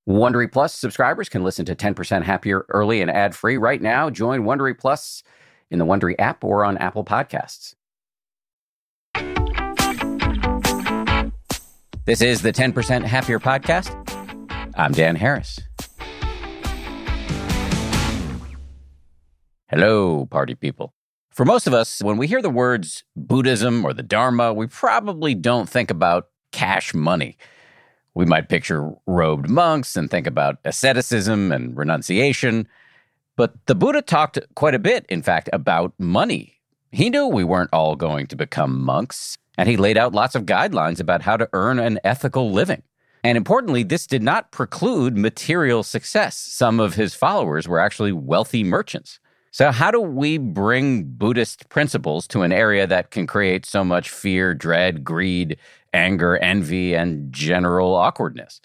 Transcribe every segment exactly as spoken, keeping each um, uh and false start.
Wondery Plus subscribers can listen to ten percent Happier early and ad-free right now. Join Wondery Plus in the Wondery app or on Apple Podcasts. This is the ten percent Happier podcast. I'm Dan Harris. Hello, party people. For most of us, when we hear the words Buddhism or the Dharma, we probably don't think about cash money. We might picture robed monks and think about asceticism and renunciation. But the Buddha talked quite a bit, in fact, about money. He knew we weren't all going to become monks, and he laid out lots of guidelines about how to earn an ethical living. And importantly, this did not preclude material success. Some of his followers were actually wealthy merchants. So how do we bring Buddhist principles to an area that can create so much fear, dread, greed, anger, envy, and general awkwardness?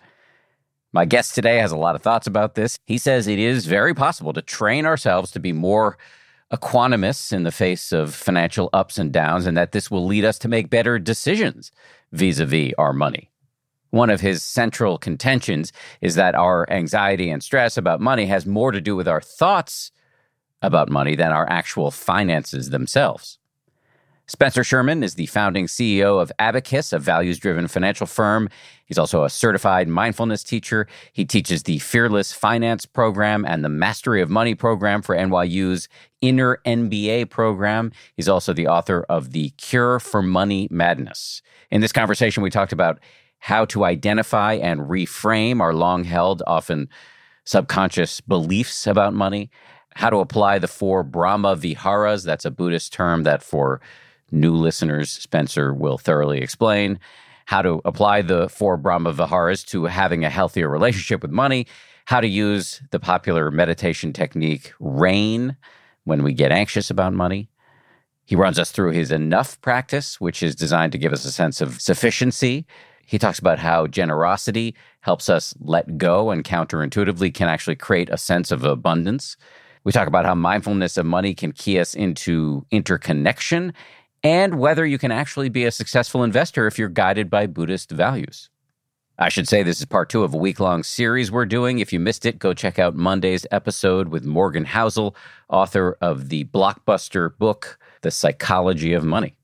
My guest today has a lot of thoughts about this. He says it is very possible to train ourselves to be more equanimous in the face of financial ups and downs, and that this will lead us to make better decisions vis-a-vis our money. One of his central contentions is that our anxiety and stress about money has more to do with our thoughts about money than our actual finances themselves. Spencer Sherman is the founding C E O of Abacus, a values-driven financial firm. He's also a certified mindfulness teacher. He teaches the Fearless Finance program and the Mastery of Money program for N Y U's Inner N B A program. He's also the author of The Cure for Money Madness. In this conversation, we talked about how to identify and reframe our long-held, often subconscious beliefs about money, how to apply the four Brahma Viharas. That's a Buddhist term that for new listeners, Spencer will thoroughly explain. How to apply the four Brahma Viharas to having a healthier relationship with money. How to use the popular meditation technique RAIN when we get anxious about money. He runs us through his Enough practice, which is designed to give us a sense of sufficiency. He talks about how generosity helps us let go and counterintuitively can actually create a sense of abundance. We talk about how mindfulness of money can key us into interconnection and whether you can actually be a successful investor if you're guided by Buddhist values. I should say this is part two of a week-long series we're doing. If you missed it, go check out Monday's episode with Morgan Housel, author of the blockbuster book, The Psychology of Money.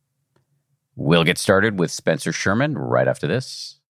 We'll get started with Spencer Sherman right after this.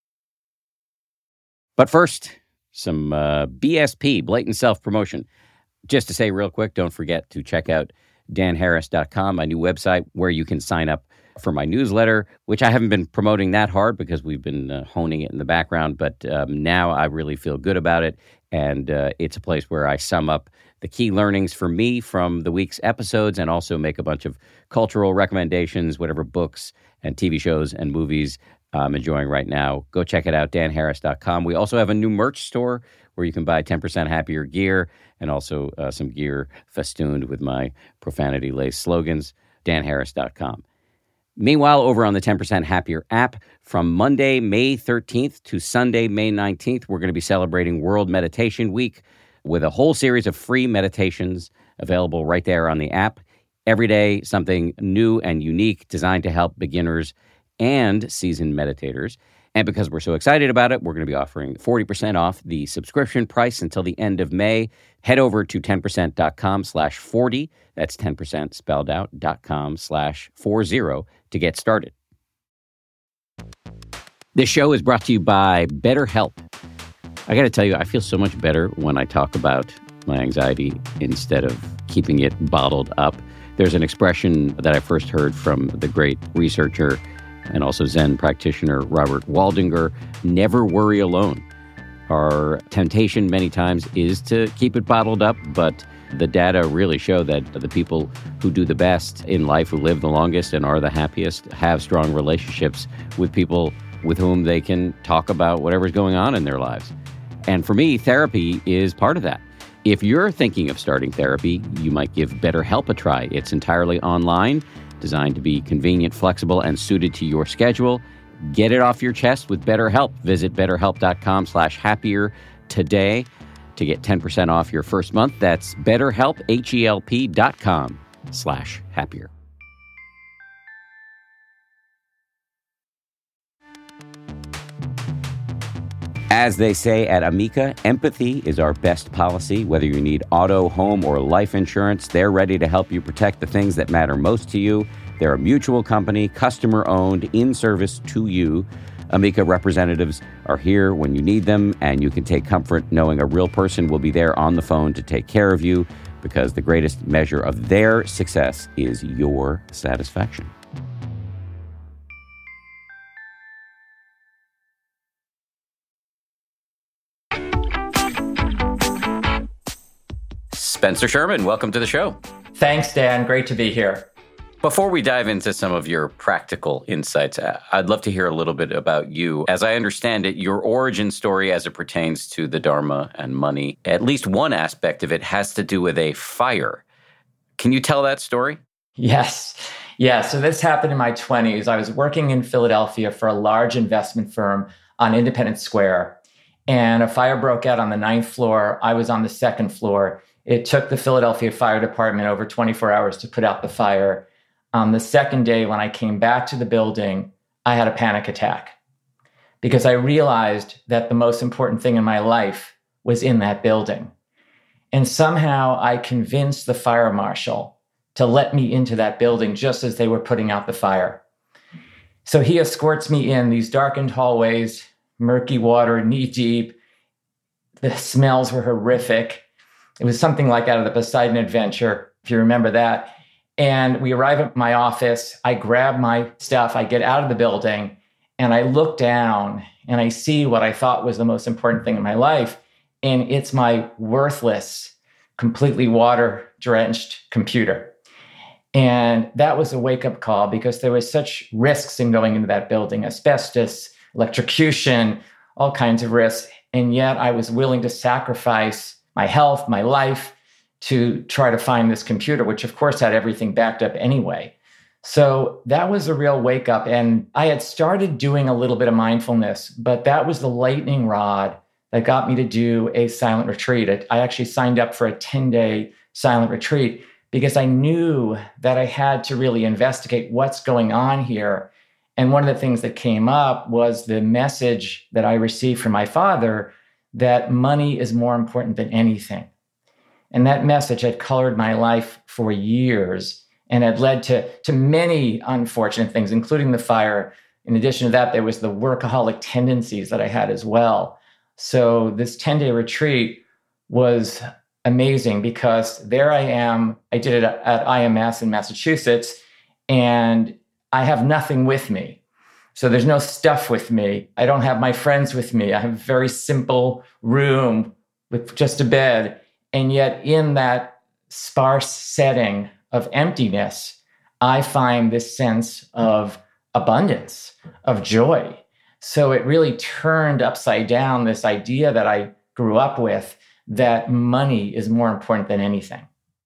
But first, some uh, B S P, blatant self-promotion. Just to say real quick, don't forget to check out dan harris dot com, my new website where you can sign up for my newsletter, which I haven't been promoting that hard because we've been uh, honing it in the background. But um, now I really feel good about it. And uh, it's a place where I sum up the key learnings for me from the week's episodes and also make a bunch of cultural recommendations, whatever books and T V shows and movies I'm enjoying right now. Go check it out, dan harris dot com. We also have a new merch store where you can buy ten percent happier gear and also uh, some gear festooned with my profanity-laced slogans, dan harris dot com. Meanwhile, over on the ten percent Happier app, from Monday, May thirteenth to Sunday, May nineteenth, we're going to be celebrating World Meditation Week with a whole series of free meditations available right there on the app. Every day, something new and unique designed to help beginners and seasoned meditators. And because we're so excited about it, we're going to be offering forty percent off the subscription price until the end of May. Head over to ten percent dot com slash forty. That's ten percent spelled out, dot com slash forty to get started. This show is brought to you by BetterHelp. I got to tell you, I feel so much better when I talk about my anxiety instead of keeping it bottled up. There's an expression that I first heard from the great researcher and also Zen practitioner Robert Waldinger: never worry alone. Our temptation many times is to keep it bottled up, but the data really show that the people who do the best in life, who live the longest and are the happiest, have strong relationships with people with whom they can talk about whatever's going on in their lives. And for me, therapy is part of that. If you're thinking of starting therapy, you might give BetterHelp a try. It's entirely online, designed to be convenient, flexible, and suited to your schedule. Get it off your chest with BetterHelp. Visit betterhelp dot com slash happier today to get ten percent off your first month. That's betterhelp, H-E-L-P dot com slash happier. As they say at Amica, empathy is our best policy. Whether you need auto, home, or life insurance, they're ready to help you protect the things that matter most to you. They're a mutual company, customer-owned, in service to you. Amica representatives are here when you need them, and you can take comfort knowing a real person will be there on the phone to take care of you, because the greatest measure of their success is your satisfaction. Spencer Sherman, welcome to the show. Thanks, Dan. Great to be here. Before we dive into some of your practical insights, I'd love to hear a little bit about you. As I understand it, your origin story as it pertains to the Dharma and money, at least one aspect of it has to do with a fire. Can you tell that story? Yes. Yeah. So this happened in my twenties. I was working in Philadelphia for a large investment firm on Independence Square, and a fire broke out on the ninth floor. I was on the second floor. It took the Philadelphia Fire Department over twenty-four hours to put out the fire. On the second day, when I came back to the building, I had a panic attack because I realized that the most important thing in my life was in that building. And somehow I convinced the fire marshal to let me into that building just as they were putting out the fire. So he escorts me in these darkened hallways, murky water, knee deep. The smells were horrific. It was something like out of the Poseidon Adventure, if you remember that. And we arrive at my office. I grab my stuff. I get out of the building, and I look down, and I see what I thought was the most important thing in my life. And it's my worthless, completely water-drenched computer. And that was a wake-up call because there was such risks in going into that building, asbestos, electrocution, all kinds of risks. And yet I was willing to sacrifice my health, my life, to try to find this computer, which of course had everything backed up anyway. So that was a real wake up. And I had started doing a little bit of mindfulness, but that was the lightning rod that got me to do a silent retreat. I actually signed up for a ten-day silent retreat because I knew that I had to really investigate what's going on here. And one of the things that came up was the message that I received from my father that money is more important than anything. And that message had colored my life for years and had led to, to many unfortunate things, including the fire. In addition to that, there was the workaholic tendencies that I had as well. So this ten-day retreat was amazing because there I am. I did it at I M S in Massachusetts, and I have nothing with me. So there's no stuff with me. I don't have my friends with me. I have a very simple room with just a bed. And yet in that sparse setting of emptiness, I find this sense of abundance, of joy. So it really turned upside down this idea that I grew up with, that money is more important than anything.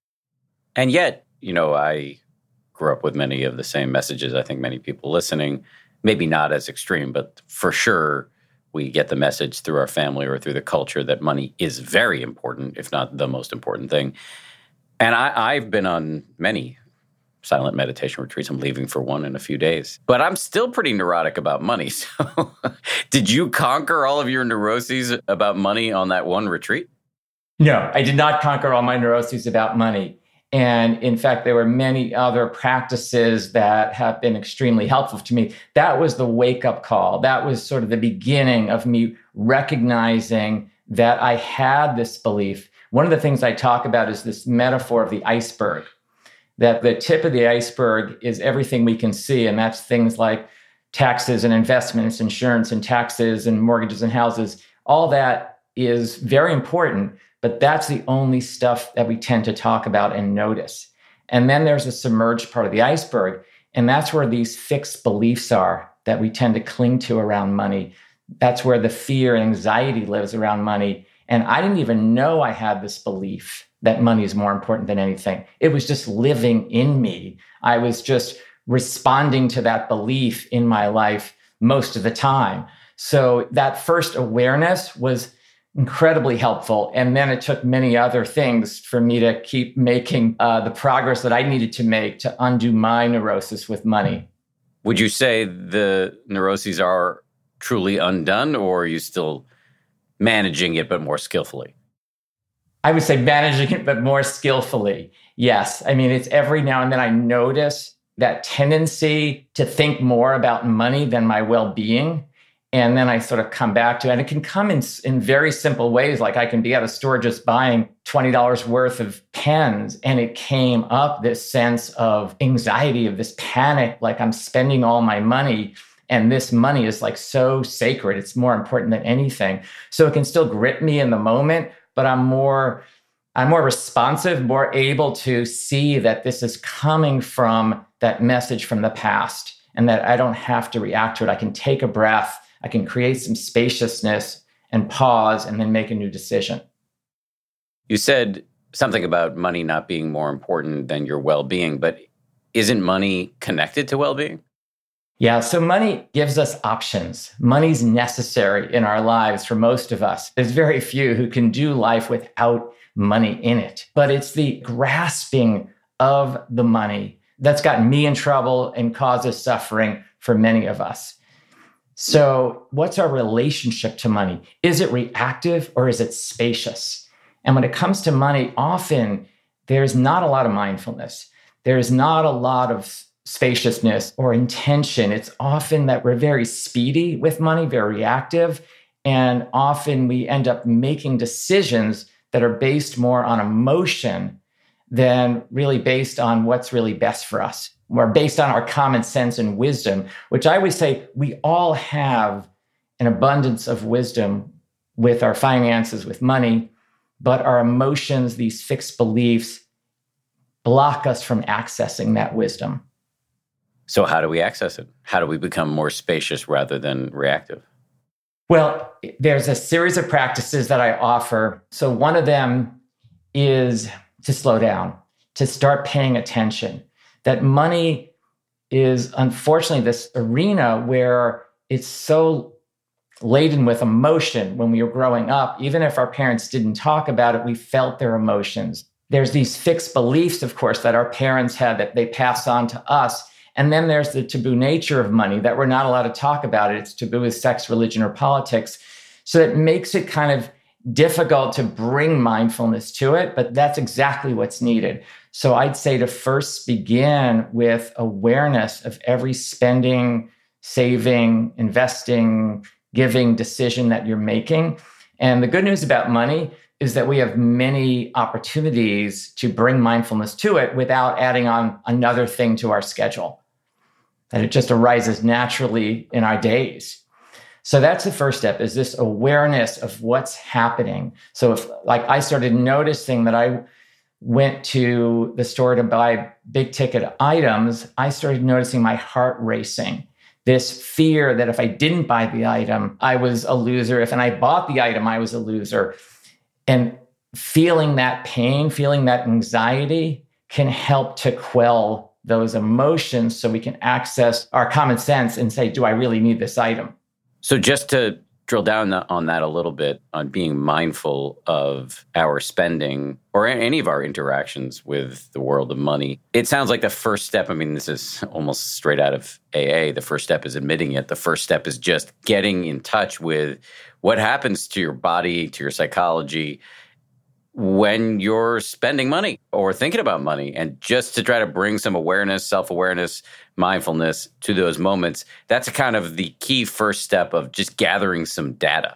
And yet, you know, I grew up with many of the same messages. I think many people listening, maybe not as extreme, but for sure, we get the message through our family or through the culture that money is very important, if not the most important thing. And I, I've been on many silent meditation retreats. I'm leaving for one in a few days. But I'm still pretty neurotic about money. So did you conquer all of your neuroses about money on that one retreat? No, I did not conquer all my neuroses about money. And in fact, there were many other practices that have been extremely helpful to me. That was the wake-up call. That was sort of the beginning of me recognizing that I had this belief. One of the things I talk about is this metaphor of the iceberg, that the tip of the iceberg is everything we can see, and that's things like taxes and investments, insurance and taxes and mortgages and houses. All that is very important, but that's the only stuff that we tend to talk about and notice. And then there's a submerged part of the iceberg, and that's where these fixed beliefs are that we tend to cling to around money. That's where the fear and anxiety lives around money. And I didn't even know I had this belief that money is more important than anything. It was just living in me. I was just responding to that belief in my life most of the time. So that first awareness was incredibly helpful. And then it took many other things for me to keep making uh, the progress that I needed to make to undo my neurosis with money. Would you say the neuroses are truly undone, or are you still managing it, but more skillfully. I would say managing it, but more skillfully. Yes. I mean, it's every now and then I notice that tendency to think more about money than my well-being. And then I sort of come back to it. And it can come in, in very simple ways. Like I can be at a store just buying twenty dollars worth of pens. And it came up this sense of anxiety, of this panic, like I'm spending all my money. And this money is like so sacred. It's more important than anything. So it can still grip me in the moment, but I'm more, I'm more responsive, more able to see that this is coming from that message from the past and that I don't have to react to it. I can take a breath, I can create some spaciousness and pause and then make a new decision. You said something about money not being more important than your well-being, but isn't money connected to well-being? Yeah, so money gives us options. Money's necessary in our lives for most of us. There's very few who can do life without money in it. But it's the grasping of the money that's gotten me in trouble and causes suffering for many of us. So what's our relationship to money? Is it reactive or is it spacious? And when it comes to money, often there's not a lot of mindfulness. There's not a lot of spaciousness or intention. It's often that we're very speedy with money, very reactive, and often we end up making decisions that are based more on emotion than really based on what's really best for us, or based on our common sense and wisdom, which I would say we all have an abundance of wisdom with our finances, with money, but our emotions, these fixed beliefs, block us from accessing that wisdom. So how do we access it? How do we become more spacious rather than reactive? Well, there's a series of practices that I offer. So one of them is to slow down, to start paying attention. That money is unfortunately this arena where it's so laden with emotion. When we were growing up, even if our parents didn't talk about it, we felt their emotions. There's these fixed beliefs, of course, that our parents had that they pass on to us. And then there's the taboo nature of money that we're not allowed to talk about it. It's taboo with sex, religion, or politics. So it makes it kind of difficult to bring mindfulness to it, but that's exactly what's needed. So I'd say to first begin with awareness of every spending, saving, investing, giving decision that you're making. And the good news about money is that we have many opportunities to bring mindfulness to it without adding on another thing to our schedule. That it just arises naturally in our days. So that's the first step, is this awareness of what's happening. So if, like, I started noticing that I went to the store to buy big ticket items, I started noticing my heart racing. This fear that if I didn't buy the item, I was a loser. If and I bought the item, I was a loser. And feeling that pain, feeling that anxiety can help to quell those emotions so we can access our common sense and say, do I really need this item? So just to drill down on that a little bit, on being mindful of our spending or any of our interactions with the world of money, it sounds like the first step, I mean, this is almost straight out of A A. The first step is admitting it. The first step is just getting in touch with what happens to your body, to your psychology, when you're spending money or thinking about money, and just to try to bring some awareness, self-awareness, mindfulness to those moments. That's kind of the key first step of just gathering some data.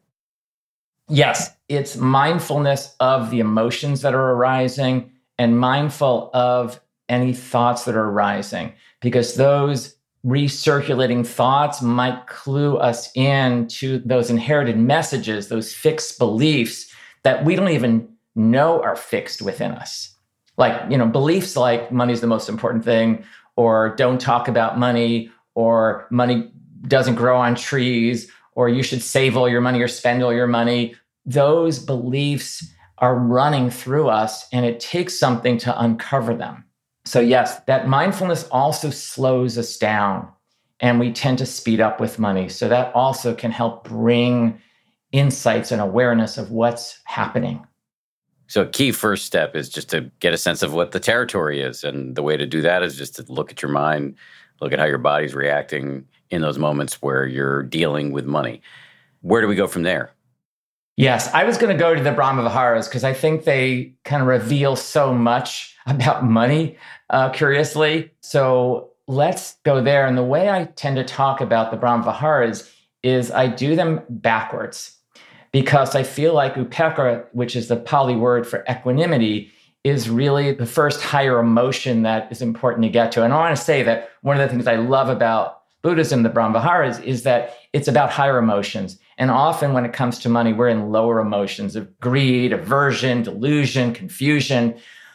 Yes, it's mindfulness of the emotions that are arising and mindful of any thoughts that are arising, because those recirculating thoughts might clue us in to those inherited messages, those fixed beliefs that we don't even know are fixed within us. Like, you know, beliefs like money's the most important thing, or don't talk about money, or money doesn't grow on trees, or you should save all your money or spend all your money. Those beliefs are running through us, and it takes something to uncover them. So yes, that mindfulness also slows us down, and we tend to speed up with money. So that also can help bring insights and awareness of what's happening. So a key first step is just to get a sense of what the territory is. And the way to do that is just to look at your mind, look at how your body's reacting in those moments where you're dealing with money. Where do we go from there? Yes, I was going to go to the Brahma Viharas because I think they kind of reveal so much about money, uh, curiously. So let's go there. And the way I tend to talk about the Brahma Viharas is I do them backwards because I feel like upekkha, which is the Pali word for equanimity, is really the first higher emotion that is important to get to. And I want to say that one of the things I love about Buddhism, the Brahma Viharas, is that it's about higher emotions. And often when it comes to money, we're in lower emotions of greed, aversion, delusion, confusion.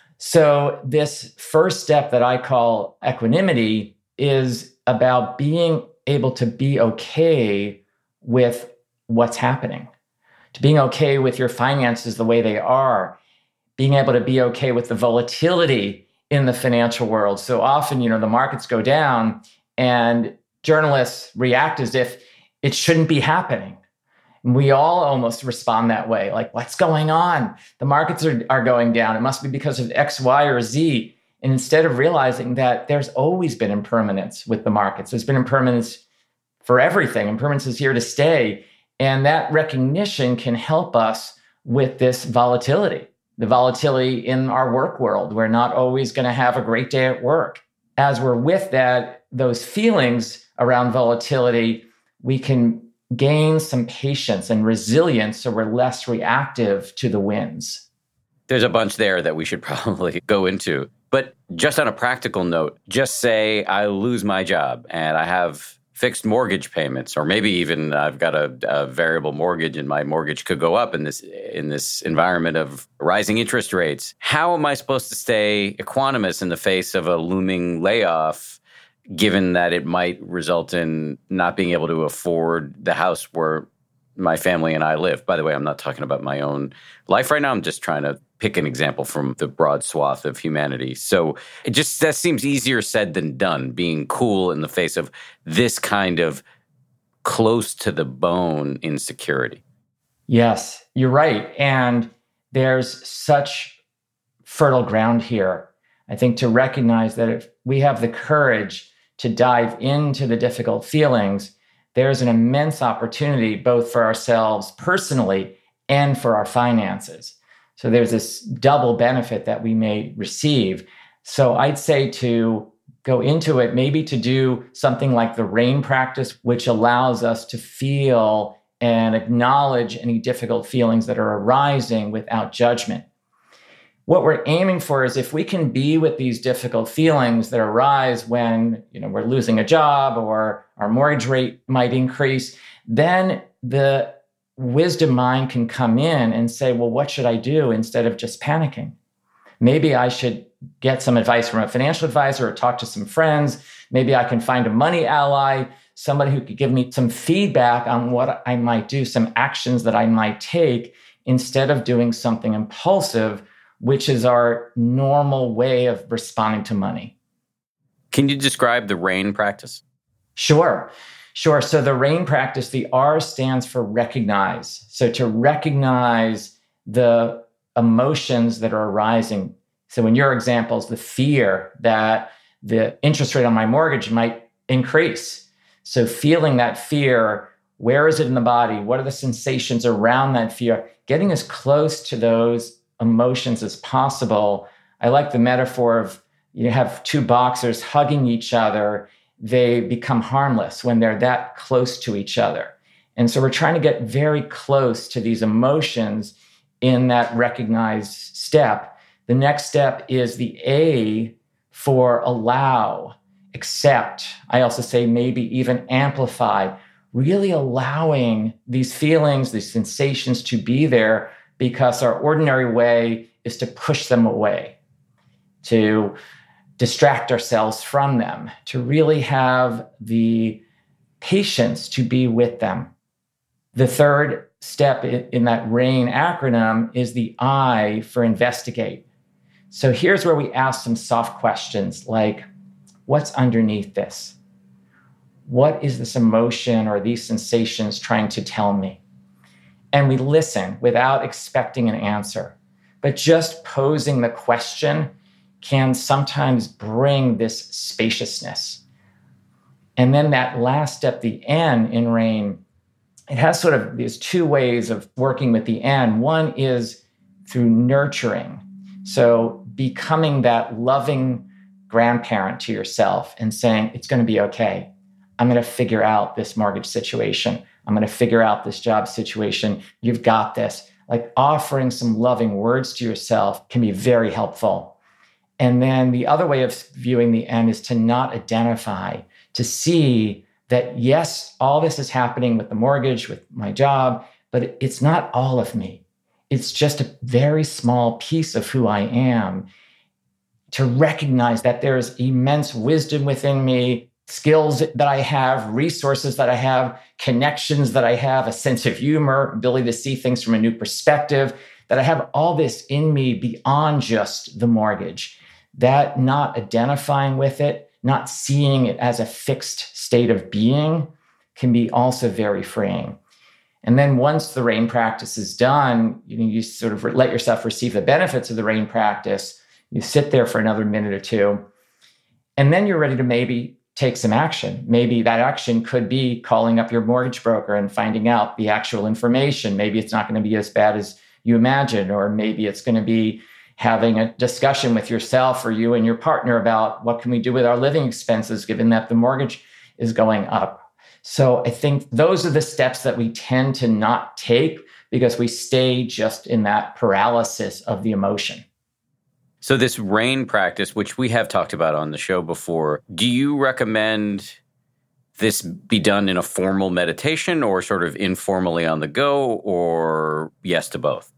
So this first step that I call equanimity is about being able to be okay with what's happening, to being okay with your finances the way they are, being able to be okay with the volatility in the financial world. So often, you know, the markets go down and journalists react as if it shouldn't be happening. We all almost respond that way. Like, what's going on? The markets are, are going down. It must be because of X, Y, or Z. And instead of realizing that there's always been impermanence with the markets, there's been impermanence for everything. Impermanence is here to stay. And that recognition can help us with this volatility, the volatility in our work world. We're not always going to have a great day at work. As we're with that, those feelings around volatility, we can gain some patience and resilience so we're less reactive to the winds. There's a bunch there that we should probably go into. But just on a practical note, just say I lose my job and I have fixed mortgage payments, or maybe even I've got a, a variable mortgage and my mortgage could go up in this in this environment of rising interest rates. How am I supposed to stay equanimous in the face of a looming layoff, given that it might result in not being able to afford the house where my family and I live? By the way, I'm not talking about my own life right now. I'm just trying to pick an example from the broad swath of humanity. So it just, that seems easier said than done, being cool in the face of this kind of close to the bone insecurity. Yes, you're right. And there's such fertile ground here, I think, to recognize that if we have the courage to dive into the difficult feelings, there's an immense opportunity both for ourselves personally and for our finances. So there's this double benefit that we may receive. So I'd say to go into it, maybe to do something like the RAIN practice, which allows us to feel and acknowledge any difficult feelings that are arising without judgment. What we're aiming for is if we can be with these difficult feelings that arise when, you know, we're losing a job or our mortgage rate might increase, then the wisdom mind can come in and say, well, what should I do instead of just panicking? Maybe I should get some advice from a financial advisor or talk to some friends. Maybe I can find a money ally, somebody who could give me some feedback on what I might do, some actions that I might take instead of doing something impulsive, which is our normal way of responding to money. Can you describe the RAIN practice? Sure, sure. So the RAIN practice, the R stands for recognize. So to recognize the emotions that are arising. So in your examples, the fear that the interest rate on my mortgage might increase. So feeling that fear, where is it in the body? What are the sensations around that fear? Getting as close to those emotions as possible. I like the metaphor of you have two boxers hugging each other. They become harmless when they're that close to each other. And so we're trying to get very close to these emotions in that recognized step. The next step is the A for allow, accept. I also say maybe even amplify, really allowing these feelings, these sensations to be there, because our ordinary way is to push them away, to distract ourselves from them, to really have the patience to be with them. The third step in that RAIN acronym is the I for investigate. So here's where we ask some soft questions like, what's underneath this? What is this emotion or these sensations trying to tell me? And we listen without expecting an answer. But just posing the question can sometimes bring this spaciousness. And then that last step, the N in RAIN, it has sort of these two ways of working with the end. One is through nurturing. So becoming that loving grandparent to yourself and saying, it's going to be okay. I'm going to figure out this mortgage situation. I'm going to figure out this job situation. You've got this. Like offering some loving words to yourself can be very helpful. And then the other way of viewing the end is to not identify, to see that, yes, all this is happening with the mortgage, with my job, but it's not all of me. It's just a very small piece of who I am. To recognize that there's immense wisdom within me, skills that I have, resources that I have, connections that I have, a sense of humor, ability to see things from a new perspective, that I have all this in me beyond just the mortgage. That not identifying with it, not seeing it as a fixed state of being can be also very freeing. And then once the RAIN practice is done, you know, you sort of let yourself receive the benefits of the RAIN practice. You sit there for another minute or two, and then you're ready to maybe take some action. Maybe that action could be calling up your mortgage broker and finding out the actual information. Maybe it's not going to be as bad as you imagine, or maybe it's going to be having a discussion with yourself or you and your partner about what can we do with our living expenses, given that the mortgage is going up. So I think those are the steps that we tend to not take because we stay just in that paralysis of the emotion. So this RAIN practice, which we have talked about on the show before, do you recommend this be done in a formal meditation or sort of informally on the go, or yes to both?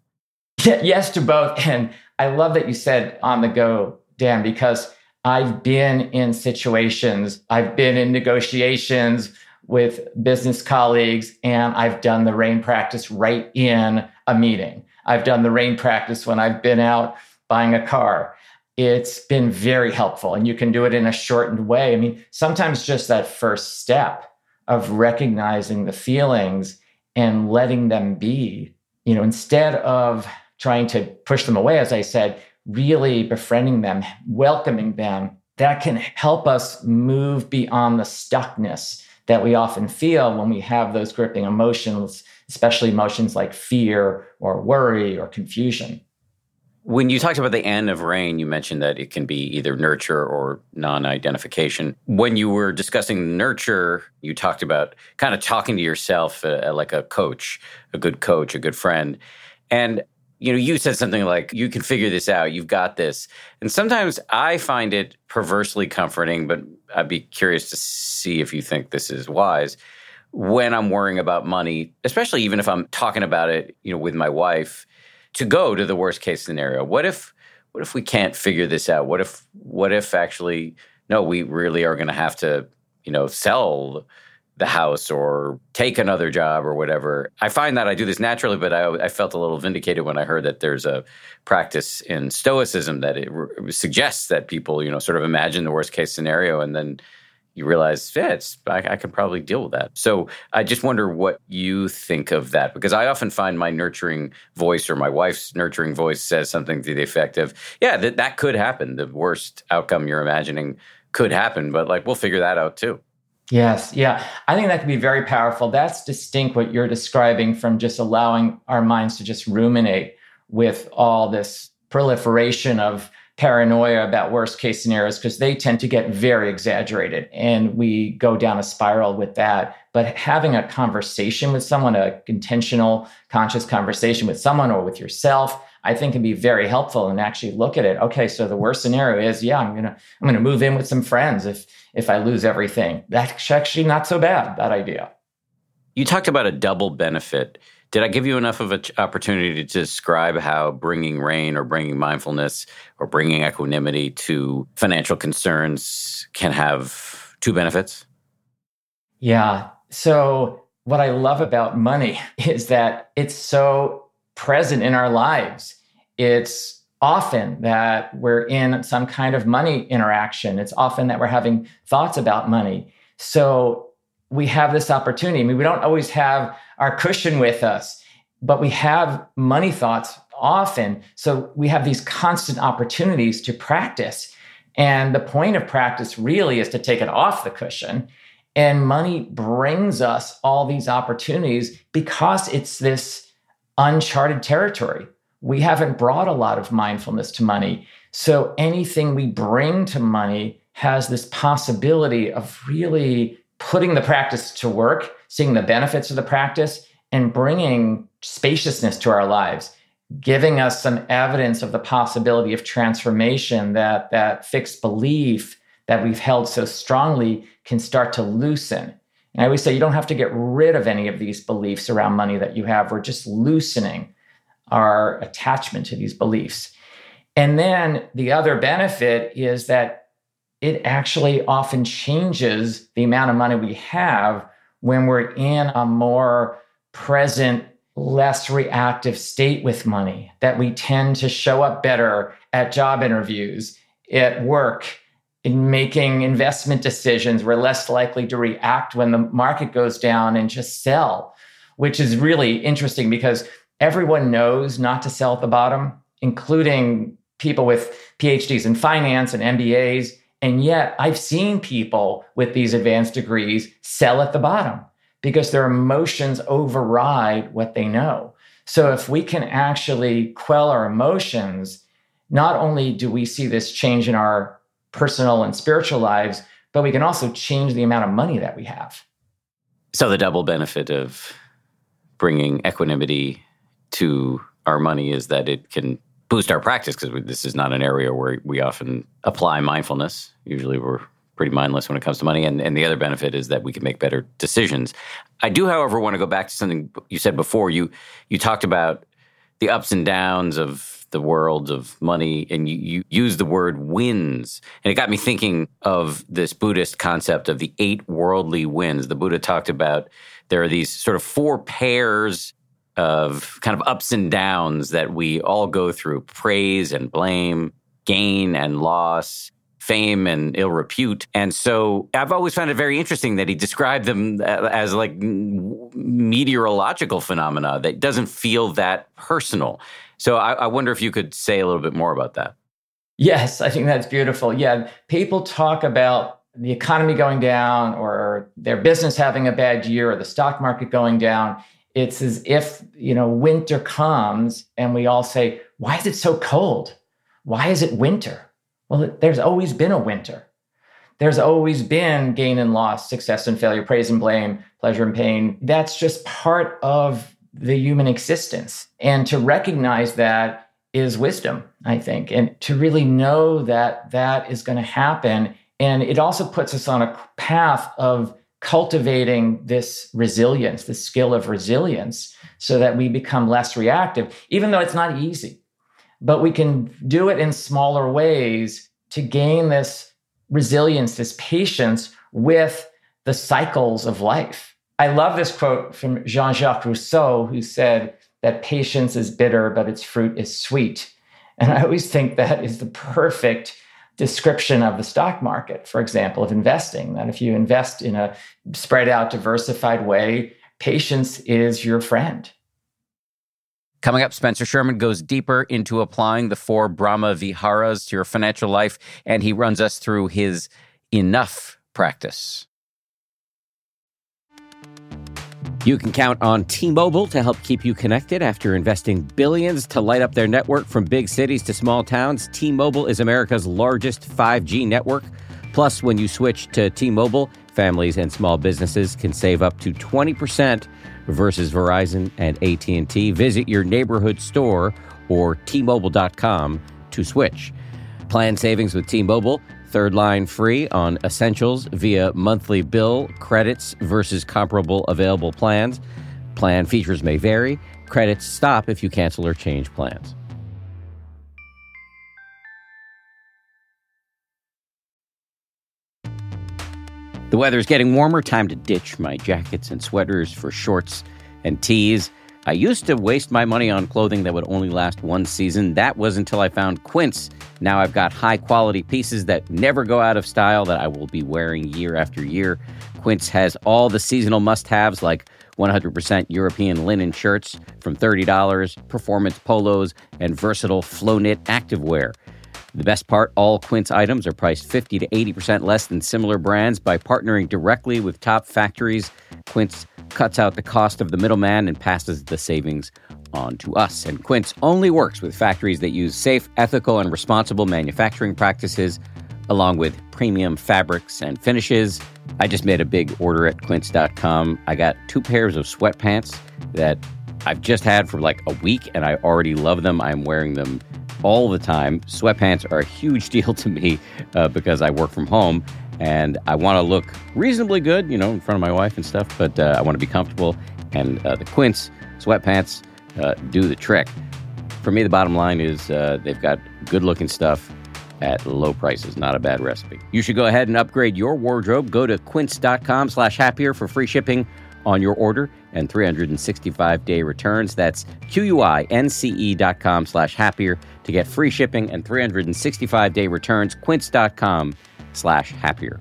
Yes to both. And I love that you said on the go, Dan, because I've been in situations, I've been in negotiations with business colleagues, and I've done the RAIN practice right in a meeting. I've done the RAIN practice when I've been out buying a car. It's been very helpful, and you can do it in a shortened way. I mean, sometimes just that first step of recognizing the feelings and letting them be, you know, instead of trying to push them away, as I said, really befriending them, welcoming them, that can help us move beyond the stuckness that we often feel when we have those gripping emotions, especially emotions like fear or worry or confusion. When you talked about the end of RAIN, you mentioned that it can be either nurture or non-identification. When you were discussing nurture, you talked about kind of talking to yourself uh, like a coach, a good coach, a good friend. And, you know, you said something like, you can figure this out, you've got this. And sometimes I find it perversely comforting, but I'd be curious to see if you think this is wise. When I'm worrying about money, especially even if I'm talking about it, you know, with my wife, to go to the worst case scenario. What if what if we can't figure this out? What if what if actually, no, we really are going to have to, you know, sell the house or take another job or whatever. I find that I do this naturally, but I, I felt a little vindicated when I heard that there's a practice in Stoicism that it re- suggests that people, you know, sort of imagine the worst case scenario and then you realize, yeah, it's, I, I can probably deal with that. So I just wonder what you think of that, because I often find my nurturing voice or my wife's nurturing voice says something to the effect of, yeah, that, that could happen. The worst outcome you're imagining could happen, but like, we'll figure that out too. Yes. Yeah. I think that can be very powerful. That's distinct what you're describing from just allowing our minds to just ruminate with all this proliferation of paranoia about worst case scenarios, because they tend to get very exaggerated and we go down a spiral with that. But having a conversation with someone, a intentional, conscious conversation with someone or with yourself, I think can be very helpful and actually look at it. Okay, so the worst scenario is, yeah, I'm gonna I'm gonna move in with some friends if if I lose everything. That's actually not so bad, that idea. You talked about a double benefit. Did I give you enough of an opportunity to describe how bringing RAIN or bringing mindfulness or bringing equanimity to financial concerns can have two benefits? Yeah. So what I love about money is that it's so present in our lives. It's often that we're in some kind of money interaction. It's often that we're having thoughts about money. So we have this opportunity. I mean, we don't always have our cushion with us, but we have money thoughts often. So we have these constant opportunities to practice. And the point of practice really is to take it off the cushion And money brings us all these opportunities because it's this uncharted territory. We haven't brought a lot of mindfulness to money. So anything we bring to money has this possibility of really putting the practice to work, seeing the benefits of the practice, and bringing spaciousness to our lives, giving us some evidence of the possibility of transformation, that that fixed belief that we've held so strongly can start to loosen. And I always say you don't have to get rid of any of these beliefs around money that you have. We're just loosening our attachment to these beliefs. And then the other benefit is that it actually often changes the amount of money we have when we're in a more present, less reactive state with money, that we tend to show up better at job interviews, at work, in making investment decisions. We're less likely to react when the market goes down and just sell, which is really interesting because everyone knows not to sell at the bottom, including people with P H Ds in finance and M B As. And yet I've seen people with these advanced degrees sell at the bottom because their emotions override what they know. So if we can actually quell our emotions, not only do we see this change in our personal and spiritual lives, but we can also change the amount of money that we have. So the double benefit of bringing equanimity to our money is that it can boost our practice, because this is not an area where we often apply mindfulness. Usually we're pretty mindless when it comes to money. And, and the other benefit is that we can make better decisions. I do, however, want to go back to something you said before. You you talked about the ups and downs of the world of money, and you, you used the word winds. And it got me thinking of this Buddhist concept of the eight worldly winds. The Buddha talked about there are these sort of four pairs of kind of ups and downs that we all go through: praise and blame, gain and loss, fame and ill repute. And so I've always found it very interesting that he described them as like meteorological phenomena that doesn't feel that personal. So I, I wonder if you could say a little bit more about that. Yes, I think that's beautiful. Yeah, people talk about the economy going down or their business having a bad year or the stock market going down. It's as if, you know, winter comes and we all say, why is it so cold? Why is it winter? Well, there's always been a winter. There's always been gain and loss, success and failure, praise and blame, pleasure and pain. That's just part of the human existence. And to recognize that is wisdom, I think, and to really know that that is going to happen. And it also puts us on a path of cultivating this resilience, this skill of resilience, so that we become less reactive, even though it's not easy. But we can do it in smaller ways to gain this resilience, this patience with the cycles of life. I love this quote from Jean-Jacques Rousseau, who said that patience is bitter, but its fruit is sweet. And I always think that is the perfect description of the stock market, for example, of investing, that if you invest in a spread out, diversified way, patience is your friend. Coming up, Spencer Sherman goes deeper into applying the four Brahma Viharas to your financial life, and he runs us through his enough practice. You can count on T-Mobile to help keep you connected after investing billions to light up their network from big cities to small towns. T-Mobile is America's largest five G network. Plus, when you switch to T-Mobile, families and small businesses can save up to twenty percent versus Verizon and A T and T. Visit your neighborhood store or T Mobile dot com to switch. Plan savings with T-Mobile. Third line free on essentials via monthly bill credits versus comparable available plans. Plan features may vary. Credits stop if you cancel or change plans. The weather's getting warmer. Time to ditch my jackets and sweaters for shorts and tees. I used to waste my money on clothing that would only last one season. That was until I found Quince. Now I've got high-quality pieces that never go out of style that I will be wearing year after year. Quince has all the seasonal must-haves like one hundred percent European linen shirts from thirty dollars, performance polos, and versatile flow-knit activewear. The best part, all Quince items are priced fifty to eighty percent less than similar brands. By partnering directly with top factories, Quince cuts out the cost of the middleman and passes the savings on to us. And Quince only works with factories that use safe, ethical, and responsible manufacturing practices, along with premium fabrics and finishes. I just made a big order at quince dot com. I got two pairs of sweatpants that I've just had for like a week, and I already love them. I'm wearing them all the time. Sweatpants are a huge deal to me uh, because I work from home and I want to look reasonably good, you know, in front of my wife and stuff, but uh, I want to be comfortable. And uh, the Quince sweatpants uh, do the trick. For me, the bottom line is uh, they've got good-looking stuff at low prices. Not a bad recipe. You should go ahead and upgrade your wardrobe. Go to quince dot com slash happier for free shipping on your order and three hundred sixty-five day returns. That's Q-U-I-N-C-E dot com slash happier to get free shipping and three hundred sixty-five day returns. Quince dot com slash happier.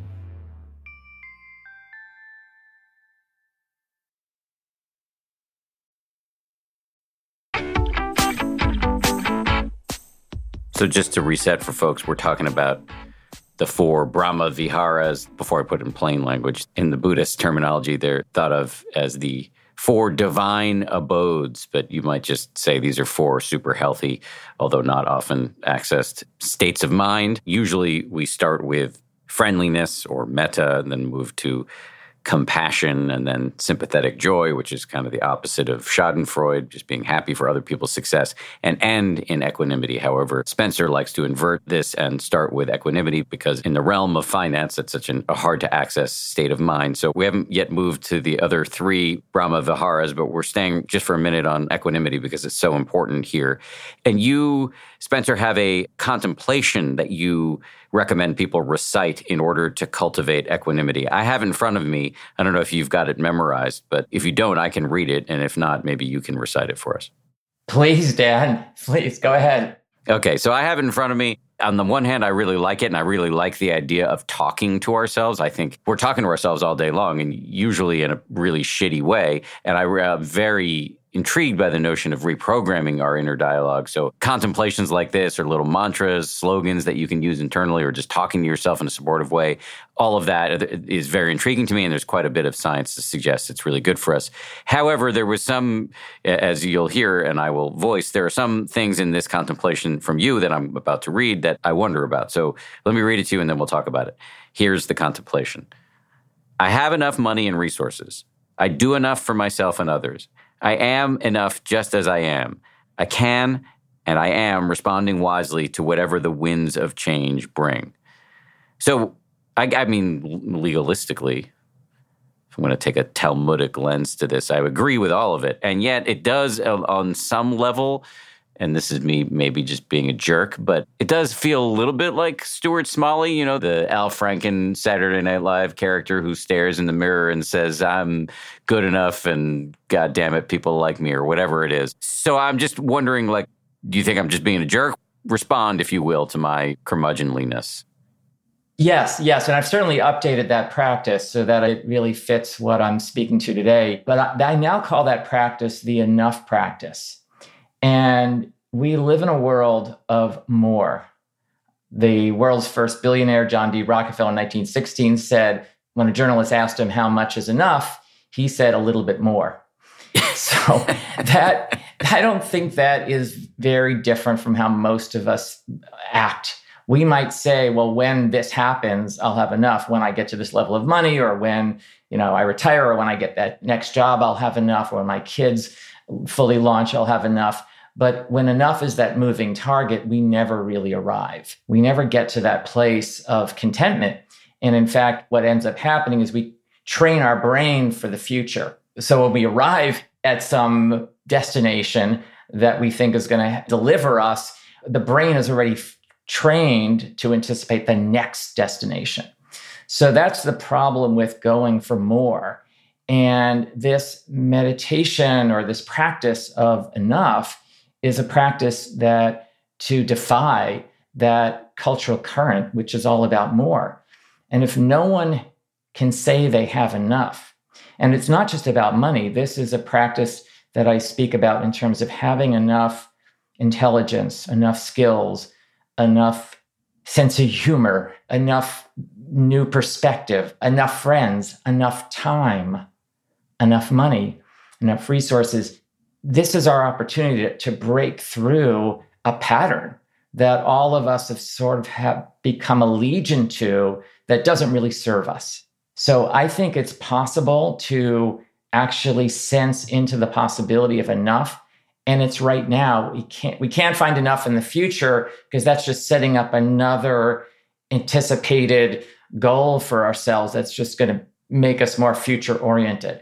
So just to reset for folks, we're talking about the four Brahma Viharas. Before I put it in plain language, in the Buddhist terminology, they're thought of as the four divine abodes, but you might just say these are four super healthy, although not often accessed states of mind. Usually we start with friendliness or metta, and then move to compassion, and then sympathetic joy, which is kind of the opposite of Schadenfreude, just being happy for other people's success, and end in equanimity. However, Spencer likes to invert this and start with equanimity because in the realm of finance, it's such an, a hard-to-access state of mind. So we haven't yet moved to the other three Brahma Viharas, but we're staying just for a minute on equanimity because it's so important here. And you, Spencer, have a contemplation that you recommend people recite in order to cultivate equanimity. I have in front of me, I don't know if you've got it memorized, but if you don't, I can read it. And if not, maybe you can recite it for us. Please, Dan, please go ahead. Okay, so I have it in front of me. On the one hand, I really like it, and I really like the idea of talking to ourselves. I think we're talking to ourselves all day long, and usually in a really shitty way. And I'm uh, very intrigued by the notion of reprogramming our inner dialogue. So contemplations like this, or little mantras, slogans that you can use internally, or just talking to yourself in a supportive way, all of that is very intriguing to me, and there's quite a bit of science to suggest it's really good for us. However, there was some, as you'll hear and I will voice, there are some things in this contemplation from you that I'm about to read that I wonder about. So let me read it to you, and then we'll talk about it. Here's the contemplation. I have enough money and resources. I do enough for myself and others. I am enough just as I am. I can and I am responding wisely to whatever the winds of change bring. So, I, I mean, legalistically, if I'm going to take a Talmudic lens to this, I agree with all of it. And yet it does, on some level, and this is me maybe just being a jerk, but it does feel a little bit like Stuart Smalley, you know, the Al Franken Saturday Night Live character who stares in the mirror and says, I'm good enough and God damn it, people like me, or whatever it is. So I'm just wondering, like, do you think I'm just being a jerk? Respond, if you will, to my curmudgeonliness. Yes, yes. And I've certainly updated that practice so that it really fits what I'm speaking to today. But I, I now call that practice the enough practice. And we live in a world of more. The world's first billionaire, John D. Rockefeller, in nineteen sixteen said, when a journalist asked him how much is enough, he said a little bit more. So that I don't think that is very different from how most of us act. We might say, well, when this happens, I'll have enough. When I get to this level of money, or when, you know, I retire, or when I get that next job, I'll have enough, or when my kids fully launch, I'll have enough. But when enough is that moving target, we never really arrive. We never get to that place of contentment. And in fact, what ends up happening is we train our brain for the future. So when we arrive at some destination that we think is going to deliver us, the brain is already f- trained to anticipate the next destination. So that's the problem with going for more. And this meditation, or this practice of enough, is a practice that to defy that cultural current, which is all about more. And if no one can say they have enough, and it's not just about money, this is a practice that I speak about in terms of having enough intelligence, enough skills, enough sense of humor, enough new perspective, enough friends, enough time, enough money, enough resources. This is our opportunity to, to break through a pattern that all of us have sort of have become allegiant to that doesn't really serve us. So I think it's possible to actually sense into the possibility of enough. And it's right now. We can't, we can't find enough in the future because that's just setting up another anticipated goal for ourselves that's just going to make us more future oriented.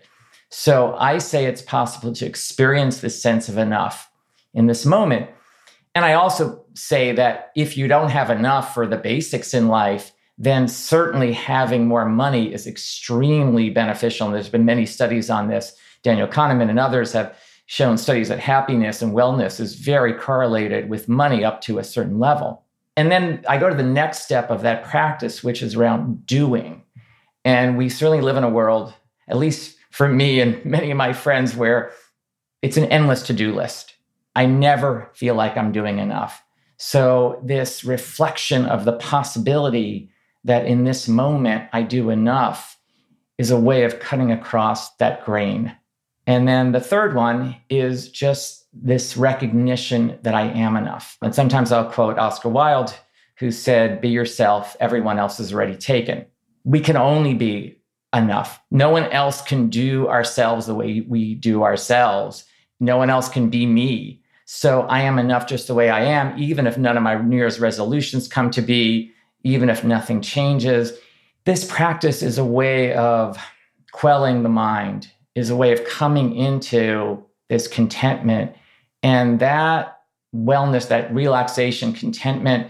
So I say it's possible to experience this sense of enough in this moment. And I also say that if you don't have enough for the basics in life, then certainly having more money is extremely beneficial. And there's been many studies on this. Daniel Kahneman and others have shown studies that happiness and wellness is very correlated with money up to a certain level. And then I go to the next step of that practice, which is around doing. And we certainly live in a world, at least for me and many of my friends, where it's an endless to-do list. I never feel like I'm doing enough. So this reflection of the possibility that in this moment I do enough is a way of cutting across that grain. And then the third one is just this recognition that I am enough. And sometimes I'll quote Oscar Wilde, who said, "Be yourself, everyone else is already taken." We can only be enough. No one else can do ourselves the way we do ourselves. No one else can be me. So I am enough just the way I am, even if none of my New Year's resolutions come to be, even if nothing changes. This practice is a way of quelling the mind, is a way of coming into this contentment. And that wellness, that relaxation, contentment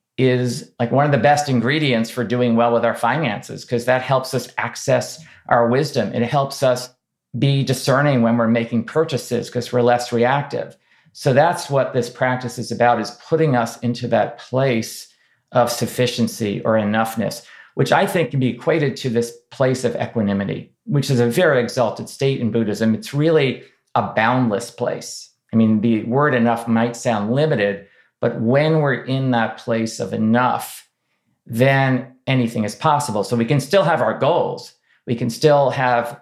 is like one of the best ingredients for doing well with our finances, because that helps us access our wisdom. It helps us be discerning when we're making purchases because we're less reactive. So that's what this practice is about, is putting us into that place of sufficiency or enoughness, which I think can be equated to this place of equanimity, which is a very exalted state in Buddhism. It's really a boundless place. I mean, the word enough might sound limited, but when we're in that place of enough, then anything is possible. So we can still have our goals. We can still have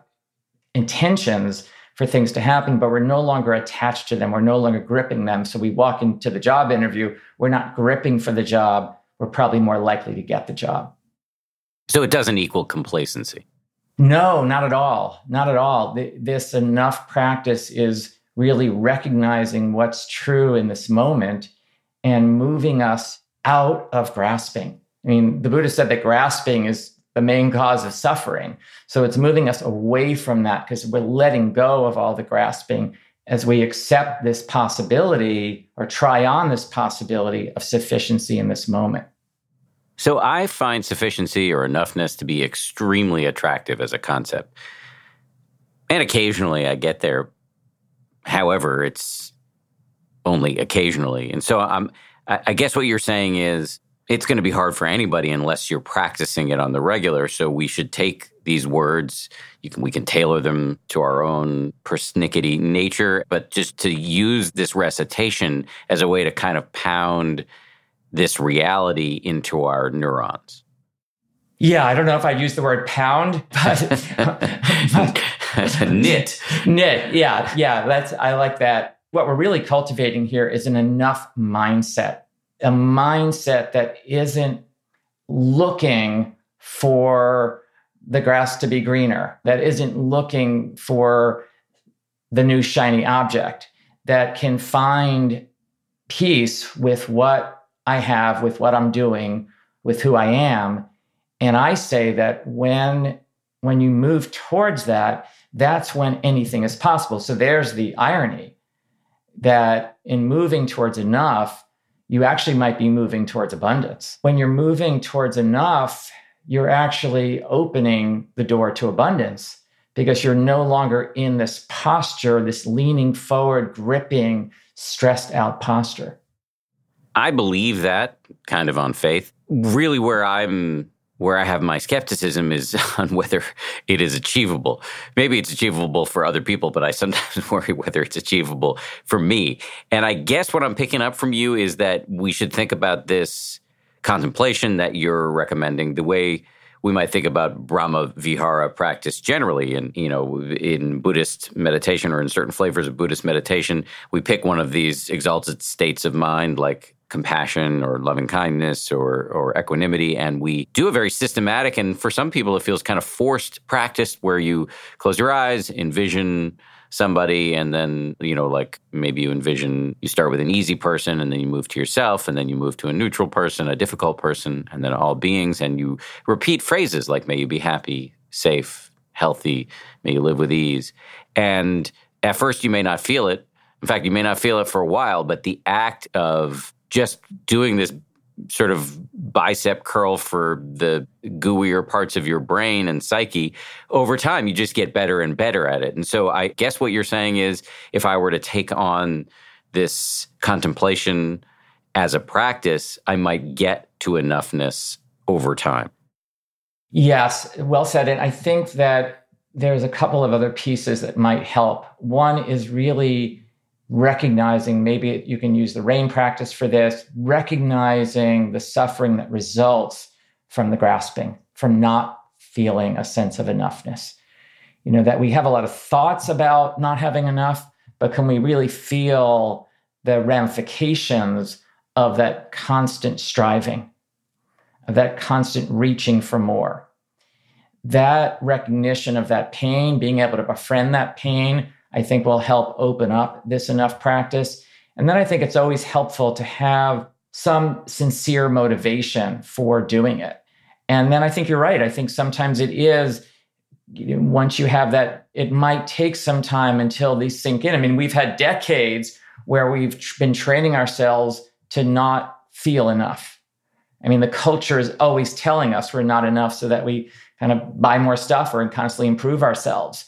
intentions for things to happen, but we're no longer attached to them. We're no longer gripping them. So we walk into the job interview, we're not gripping for the job. We're probably more likely to get the job. So it doesn't equal complacency? No, not at all. Not at all. This enough practice is really recognizing what's true in this moment and moving us out of grasping. I mean, the Buddha said that grasping is the main cause of suffering. So it's moving us away from that because we're letting go of all the grasping as we accept this possibility or try on this possibility of sufficiency in this moment. So I find sufficiency or enoughness to be extremely attractive as a concept. And occasionally I get there. However, it's only occasionally. And so I'm, I guess what you're saying is it's going to be hard for anybody unless you're practicing it on the regular. So we should take these words, you can, we can tailor them to our own persnickety nature, but just to use this recitation as a way to kind of pound this reality into our neurons. Yeah, I don't know if I'd use the word pound, but knit. Knit, yeah, yeah, that's I like that. What we're really cultivating here is an enough mindset, a mindset that isn't looking for the grass to be greener, that isn't looking for the new shiny object, that can find peace with what I have, with what I'm doing, with who I am. And I say that when, when you move towards that, that's when anything is possible. So there's the irony that in moving towards enough, you actually might be moving towards abundance. When you're moving towards enough, you're actually opening the door to abundance because you're no longer in this posture, this leaning forward, gripping, stressed out posture. I believe that kind of on faith. Really where I'm, where I have my skepticism is on whether it is achievable. Maybe it's achievable for other people, but I sometimes worry whether it's achievable for me. And I guess what I'm picking up from you is that we should think about this contemplation that you're recommending, the way we might think about Brahma Vihara practice generally, in, you know, in Buddhist meditation or in certain flavors of Buddhist meditation, we pick one of these exalted states of mind like compassion or loving kindness or, or equanimity, and we do a very systematic, and for some people it feels kind of forced practice where you close your eyes, envision somebody, and then, you know, like maybe you envision, you start with an easy person and then you move to yourself and then you move to a neutral person, a difficult person, and then all beings, and you repeat phrases like, may you be happy, safe, healthy, may you live with ease. And at first you may not feel it. In fact, you may not feel it for a while, but the act of just doing this sort of bicep curl for the gooier parts of your brain and psyche, over time, you just get better and better at it. And so I guess what you're saying is, if I were to take on this contemplation as a practice, I might get to enoughness over time. Yes, well said. And I think that there's a couple of other pieces that might help. One is really recognizing, maybe you can use the RAIN practice for this, recognizing the suffering that results from the grasping, from not feeling a sense of enoughness. You know, that we have a lot of thoughts about not having enough, but can we really feel the ramifications of that constant striving, of that constant reaching for more? That recognition of that pain, being able to befriend that pain, I think will help open up this enough practice. And then I think it's always helpful to have some sincere motivation for doing it. And then I think you're right. I think sometimes it is, you know, once you have that, it might take some time until these sink in. I mean, we've had decades where we've been training ourselves to not feel enough. I mean, the culture is always telling us we're not enough so that we kind of buy more stuff or constantly improve ourselves.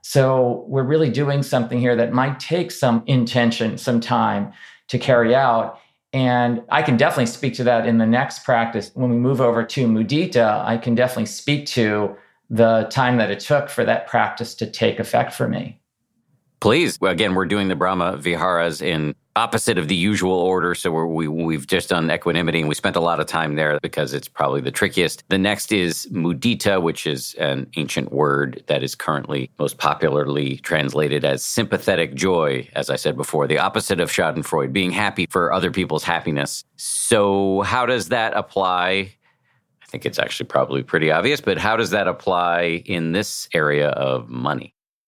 So we're really doing something here that might take some intention, some time to carry out. And I can definitely speak to that in the next practice. When we move over to mudita, I can definitely speak to the time that it took for that practice to take effect for me. Please. Again, we're doing the Brahma Viharas in opposite of the usual order. So we're, we, we've just done equanimity, and we spent a lot of time there because it's probably the trickiest. The next is mudita, which is an ancient word that is currently most popularly translated as sympathetic joy, as I said before, the opposite of schadenfreude, being happy for other people's happiness. So how does that apply? I think it's actually probably pretty obvious, but how does that apply in this area of money?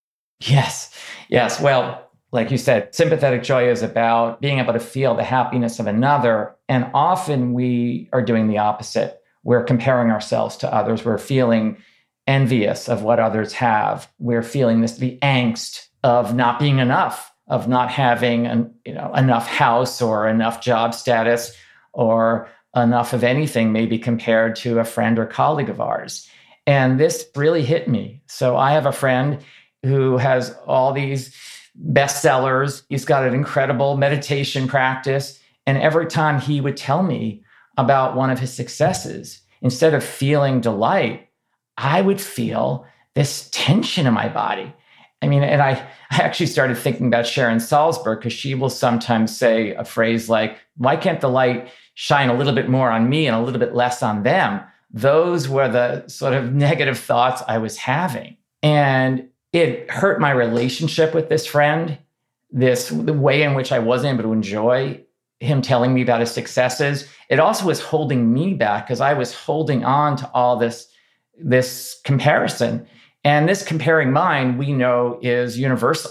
Yes. Yes. Well, like you said, sympathetic joy is about being able to feel the happiness of another. And often we are doing the opposite. We're comparing ourselves to others. We're feeling envious of what others have. We're feeling this, the angst of not being enough, of not having an, you know, enough house or enough job status or enough of anything, maybe compared to a friend or colleague of ours. And this really hit me. So I have a friend who has all these bestsellers. He's got an incredible meditation practice. And every time he would tell me about one of his successes, instead of feeling delight, I would feel this tension in my body. I mean, and I, I actually started thinking about Sharon Salzberg, because she will sometimes say a phrase like, why can't the light shine a little bit more on me and a little bit less on them? Those were the sort of negative thoughts I was having. And it hurt my relationship with this friend, this the way in which I wasn't able to enjoy him telling me about his successes. It also was holding me back because I was holding on to all this, this comparison. And this comparing mind, we know, is universal.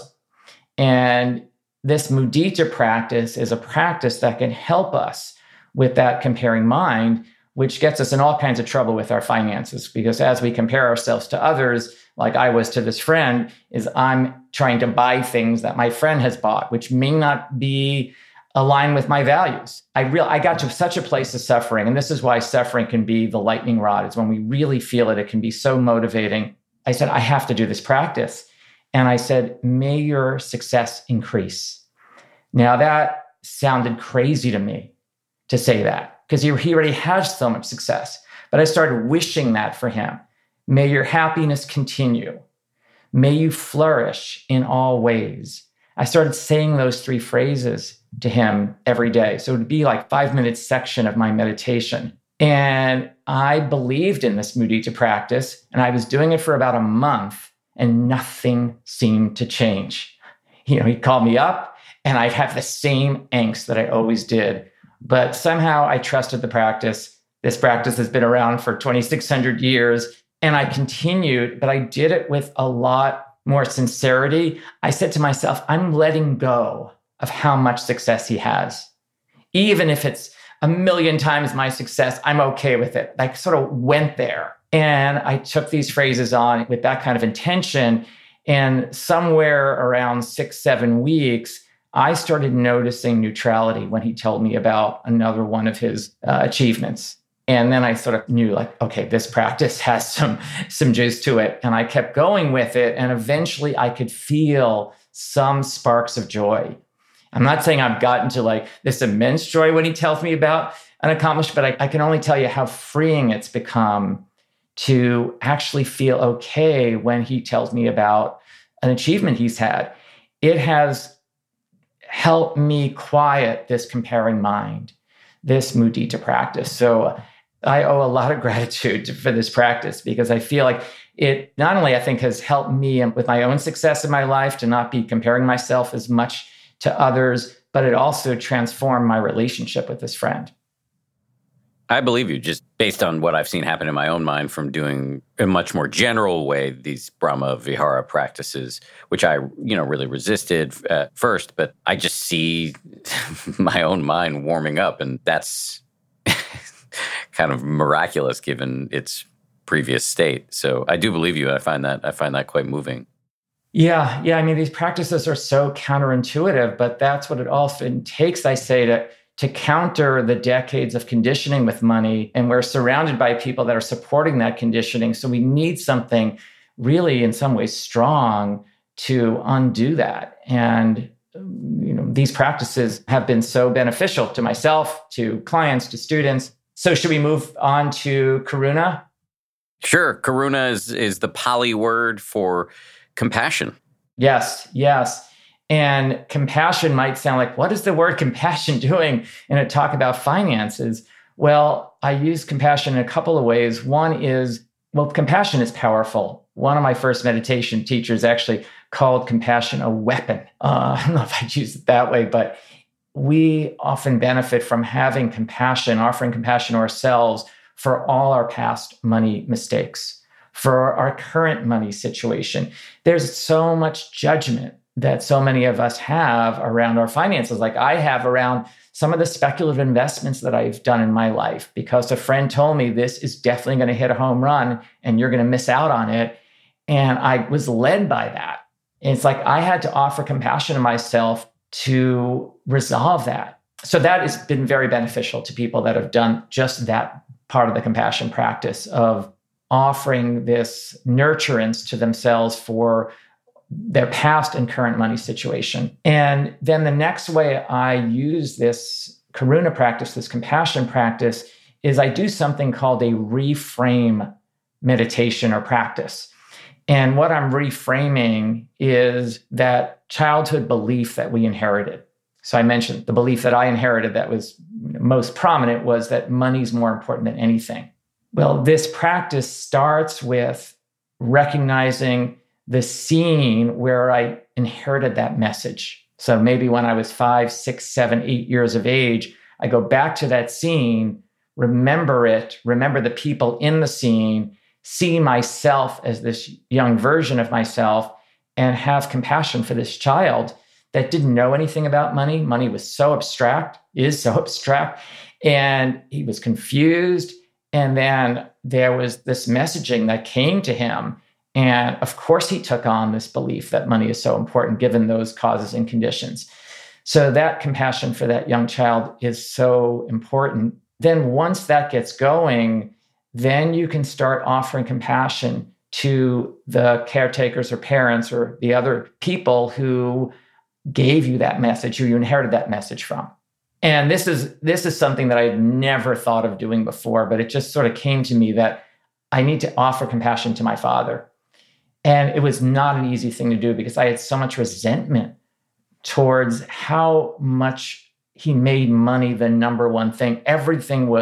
And this mudita practice is a practice that can help us with that comparing mind, which gets us in all kinds of trouble with our finances. Because as we compare ourselves to others, like I was to this friend, is I'm trying to buy things that my friend has bought, which may not be aligned with my values. I real I got to such a place of suffering. And this is why suffering can be the lightning rod. It's when we really feel it, it can be so motivating. I said, I have to do this practice. And I said, may your success increase. Now that sounded crazy to me to say that, because he, he already has so much success. But I started wishing that for him. May your happiness continue. May you flourish in all ways. I started saying those three phrases to him every day. So it would be like five minute section of my meditation. And I believed in this mudita practice, and I was doing it for about a month, and nothing seemed to change. You know, he'd call me up, and I'd have the same angst that I always did. But somehow I trusted the practice. This practice has been around for twenty-six hundred years, and I continued, but I did it with a lot more sincerity. I said to myself, I'm letting go of how much success he has. Even if it's a million times my success, I'm okay with it. I sort of went there. And I took these phrases on with that kind of intention. And somewhere around six, seven weeks, I started noticing neutrality when he told me about another one of his uh, achievements. And then I sort of knew, like, okay, this practice has some, some juice to it. And I kept going with it. And eventually I could feel some sparks of joy. I'm not saying I've gotten to like this immense joy when he tells me about an accomplishment, but I, I can only tell you how freeing it's become to actually feel okay when he tells me about an achievement he's had. It has helped me quiet this comparing mind, this mudita practice. So I owe a lot of gratitude for this practice, because I feel like it not only, I think, has helped me with my own success in my life to not be comparing myself as much to others, but it also transformed my relationship with this friend. I believe you, just based on what I've seen happen in my own mind from doing a much more general way these Brahma Vihara practices, which I, you know, really resisted at first, but I just see my own mind warming up, and that's kind of miraculous given its previous state. So I do believe you. I find that I find that quite moving. Yeah, yeah. I mean, these practices are so counterintuitive, but that's what it often takes, I say, to, to counter the decades of conditioning with money. And we're surrounded by people that are supporting that conditioning. So we need something really, in some ways, strong to undo that. And you know, these practices have been so beneficial to myself, to clients, to students. So should we move on to karuna? Sure. Karuna is, is the Pali word for compassion. Yes, yes. And compassion might sound like, what is the word compassion doing in a talk about finances? Well, I use compassion in a couple of ways. One is, well, compassion is powerful. One of my first meditation teachers actually called compassion a weapon. Uh, I don't know if I'd use it that way, but we often benefit from having compassion, offering compassion to ourselves for all our past money mistakes, for our current money situation. There's so much judgment that so many of us have around our finances, like I have around some of the speculative investments that I've done in my life, because a friend told me this is definitely going to hit a home run and you're going to miss out on it. And I was led by that. And it's like I had to offer compassion to myself to resolve that. So that has been very beneficial to people that have done just that part of the compassion practice of offering this nurturance to themselves for their past and current money situation. And then the next way I use this karuna practice, this compassion practice, is I do something called a reframe meditation or practice. And what I'm reframing is that childhood belief that we inherited. So I mentioned the belief that I inherited that was most prominent was that money's more important than anything. Well, this practice starts with recognizing the scene where I inherited that message. So maybe when I was five, six, seven, eight years of age, I go back to that scene, remember it, remember the people in the scene, see myself as this young version of myself, and have compassion for this child that didn't know anything about money. Money was so abstract, is so abstract, and he was confused. And then there was this messaging that came to him. And of course, he took on this belief that money is so important given those causes and conditions. So that compassion for that young child is so important. Then once that gets going, then you can start offering compassion to the caretakers or parents or the other people who gave you that message, who you inherited that message from. And this is this is something that I had never thought of doing before, but it just sort of came to me that I need to offer compassion to my father. And it was not an easy thing to do because I had so much resentment towards how much he made money the number one thing. Everything was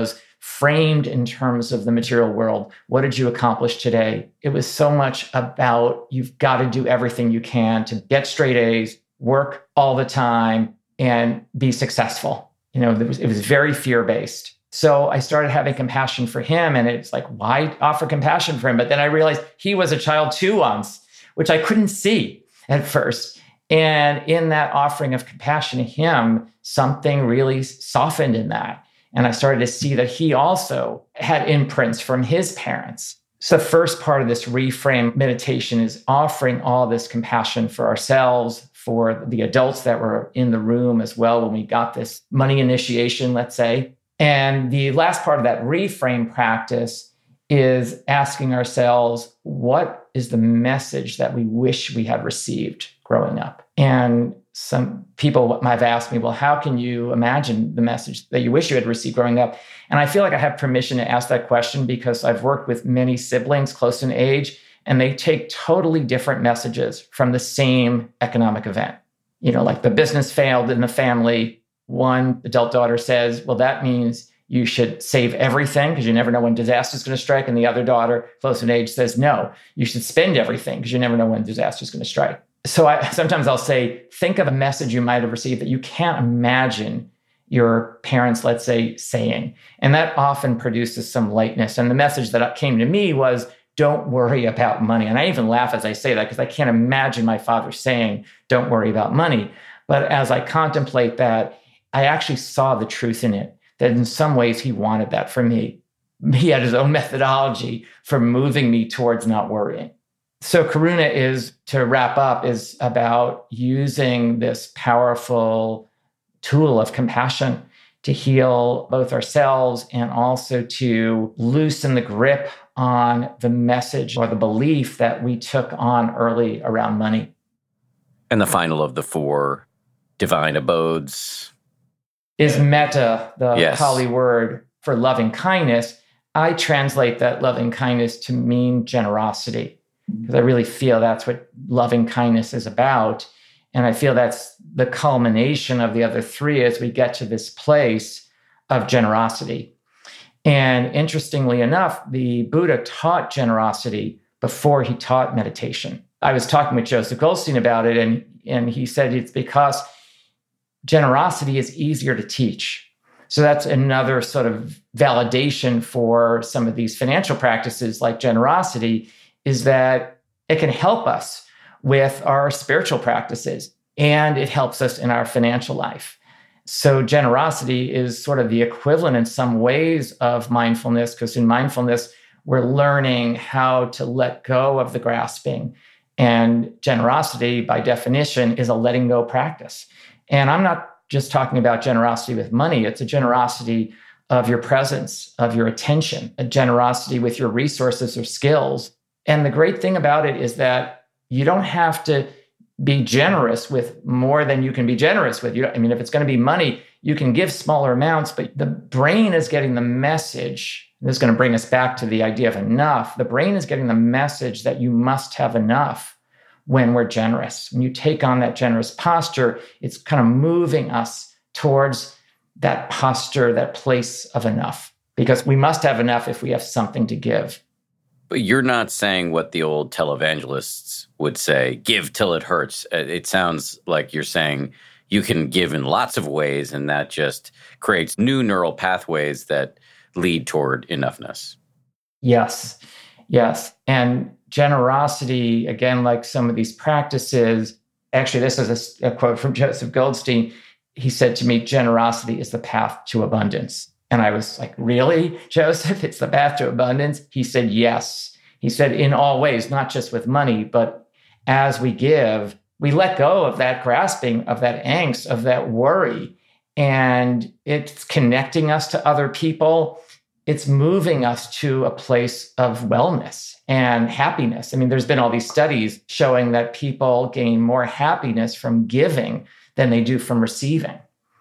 framed in terms of the material world. What did you accomplish today? It was so much about you've got to do everything you can to get straight A's, work all the time, and be successful. You know, it was, it was very fear-based. So I started having compassion for him, and it's like, why offer compassion for him? But then I realized he was a child too once, which I couldn't see at first. And in that offering of compassion to him, something really softened in that. And I started to see that he also had imprints from his parents. So the first part of this reframe meditation is offering all this compassion for ourselves, for the adults that were in the room as well when we got this money initiation, let's say. And the last part of that reframe practice is asking ourselves, what is the message that we wish we had received growing up? And some people might have asked me, well, how can you imagine the message that you wish you had received growing up? And I feel like I have permission to ask that question because I've worked with many siblings close in age, and they take totally different messages from the same economic event. You know, like the business failed in the family. One adult daughter says, well, that means you should save everything because you never know when disaster is going to strike. And the other daughter, close in age, says, no, you should spend everything because you never know when disaster is going to strike. So I, sometimes I'll say, think of a message you might have received that you can't imagine your parents, let's say, saying. And that often produces some lightness. And the message that came to me was, don't worry about money. And I even laugh as I say that because I can't imagine my father saying, don't worry about money. But as I contemplate that, I actually saw the truth in it, that in some ways he wanted that for me. He had his own methodology for moving me towards not worrying. So Karuna is, to wrap up, is about using this powerful tool of compassion to heal both ourselves and also to loosen the grip on the message or the belief that we took on early around money. And the final of the four divine abodes is metta, the yes. Pali word for loving kindness. I translate that loving kindness to mean generosity, because I really feel that's what loving kindness is about. And I feel that's the culmination of the other three as we get to this place of generosity. And interestingly enough, the Buddha taught generosity before he taught meditation. I was talking with Joseph Goldstein about it, and, and he said it's because generosity is easier to teach. So that's another sort of validation for some of these financial practices like generosity, is that it can help us with our spiritual practices, and it helps us in our financial life. So generosity is sort of the equivalent in some ways of mindfulness, because in mindfulness, we're learning how to let go of the grasping. And generosity, by definition, is a letting go practice. And I'm not just talking about generosity with money. It's a generosity of your presence, of your attention, a generosity with your resources or skills. And the great thing about it is that you don't have to be generous with more than you can be generous with. You, I mean, if it's going to be money, you can give smaller amounts, but the brain is getting the message. This is going to bring us back to the idea of enough. The brain is getting the message that you must have enough when we're generous. When you take on that generous posture, it's kind of moving us towards that posture, that place of enough, because we must have enough if we have something to give. But you're not saying what the old televangelists would say, give till it hurts. It sounds like you're saying you can give in lots of ways, and that just creates new neural pathways that lead toward enoughness. Yes, yes. And generosity, again, like some of these practices, actually, this is a, a quote from Joseph Goldstein. He said to me, generosity is the path to abundance. And I was like, really, Joseph? It's the path to abundance? He said, yes. He said, in all ways, not just with money, but as we give, we let go of that grasping, of that angst, of that worry. And it's connecting us to other people. It's moving us to a place of wellness and happiness. I mean, there's been all these studies showing that people gain more happiness from giving than they do from receiving.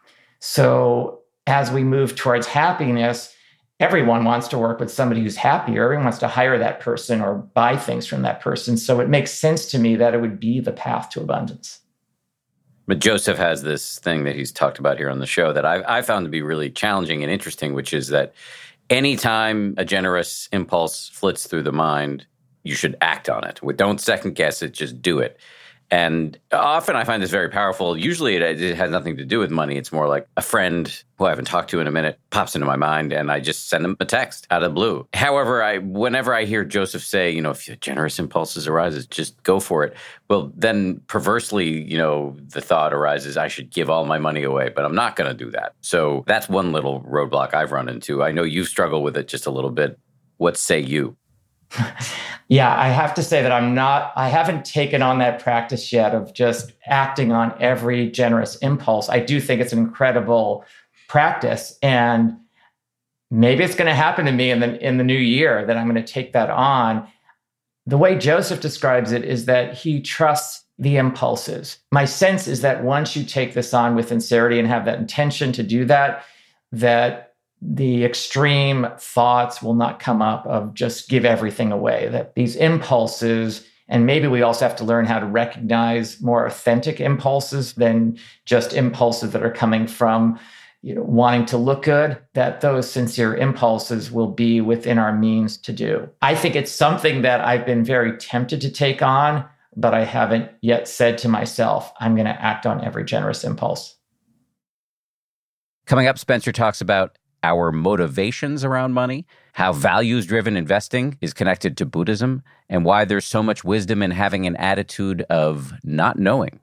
So as we move towards happiness, everyone wants to work with somebody who's happier. Everyone wants to hire that person or buy things from that person. So it makes sense to me that it would be the path to abundance. But Joseph has this thing that he's talked about here on the show that I, I found to be really challenging and interesting, which is that anytime a generous impulse flits through the mind, you should act on it. Don't second guess it, just do it. And often I find this very powerful. Usually it, it has nothing to do with money. It's more like a friend who I haven't talked to in a minute pops into my mind and I just send them a text out of the blue. However, I whenever I hear Joseph say, you know, if generous impulses arises, just go for it. Well, then perversely, you know, the thought arises, I should give all my money away, but I'm not going to do that. So that's one little roadblock I've run into. I know you've struggled with it just a little bit. What say you? Yeah, I have to say that I'm not, I haven't taken on that practice yet of just acting on every generous impulse. I do think it's an incredible practice. And maybe it's going to happen to me in the, in the new year that I'm going to take that on. The way Joseph describes it is that he trusts the impulses. My sense is that once you take this on with sincerity and have that intention to do that, that the extreme thoughts will not come up of just give everything away, that these impulses, and maybe we also have to learn how to recognize more authentic impulses than just impulses that are coming from, you know, wanting to look good, that those sincere impulses will be within our means to do. I think it's something that I've been very tempted to take on, but I haven't yet said to myself, I'm going to act on every generous impulse. Coming up, Spencer talks about our motivations around money, how values-driven investing is connected to Buddhism, and why there's so much wisdom in having an attitude of not knowing.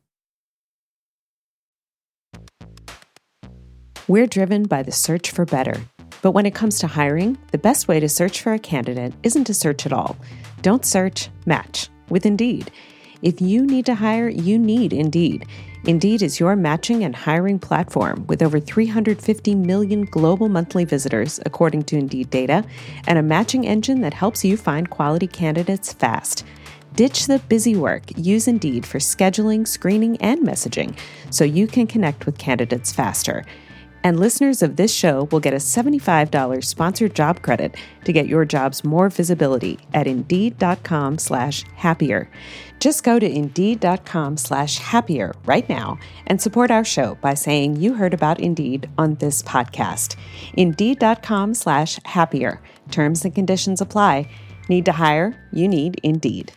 We're driven by the search for better. But when it comes to hiring, the best way to search for a candidate isn't to search at all. Don't search, match with Indeed. If you need to hire, you need Indeed. Indeed is your matching and hiring platform with over three hundred fifty million global monthly visitors, according to Indeed data, and a matching engine that helps you find quality candidates fast. Ditch the busy work. Use Indeed for scheduling, screening, and messaging so you can connect with candidates faster. And listeners of this show will get a seventy-five dollars sponsored job credit to get your jobs more visibility at Indeed.com slash happier. Just go to Indeed.com slash happier right now and support our show by saying you heard about Indeed on this podcast. Indeed.com slash happier. Terms and conditions apply. Need to hire? You need Indeed.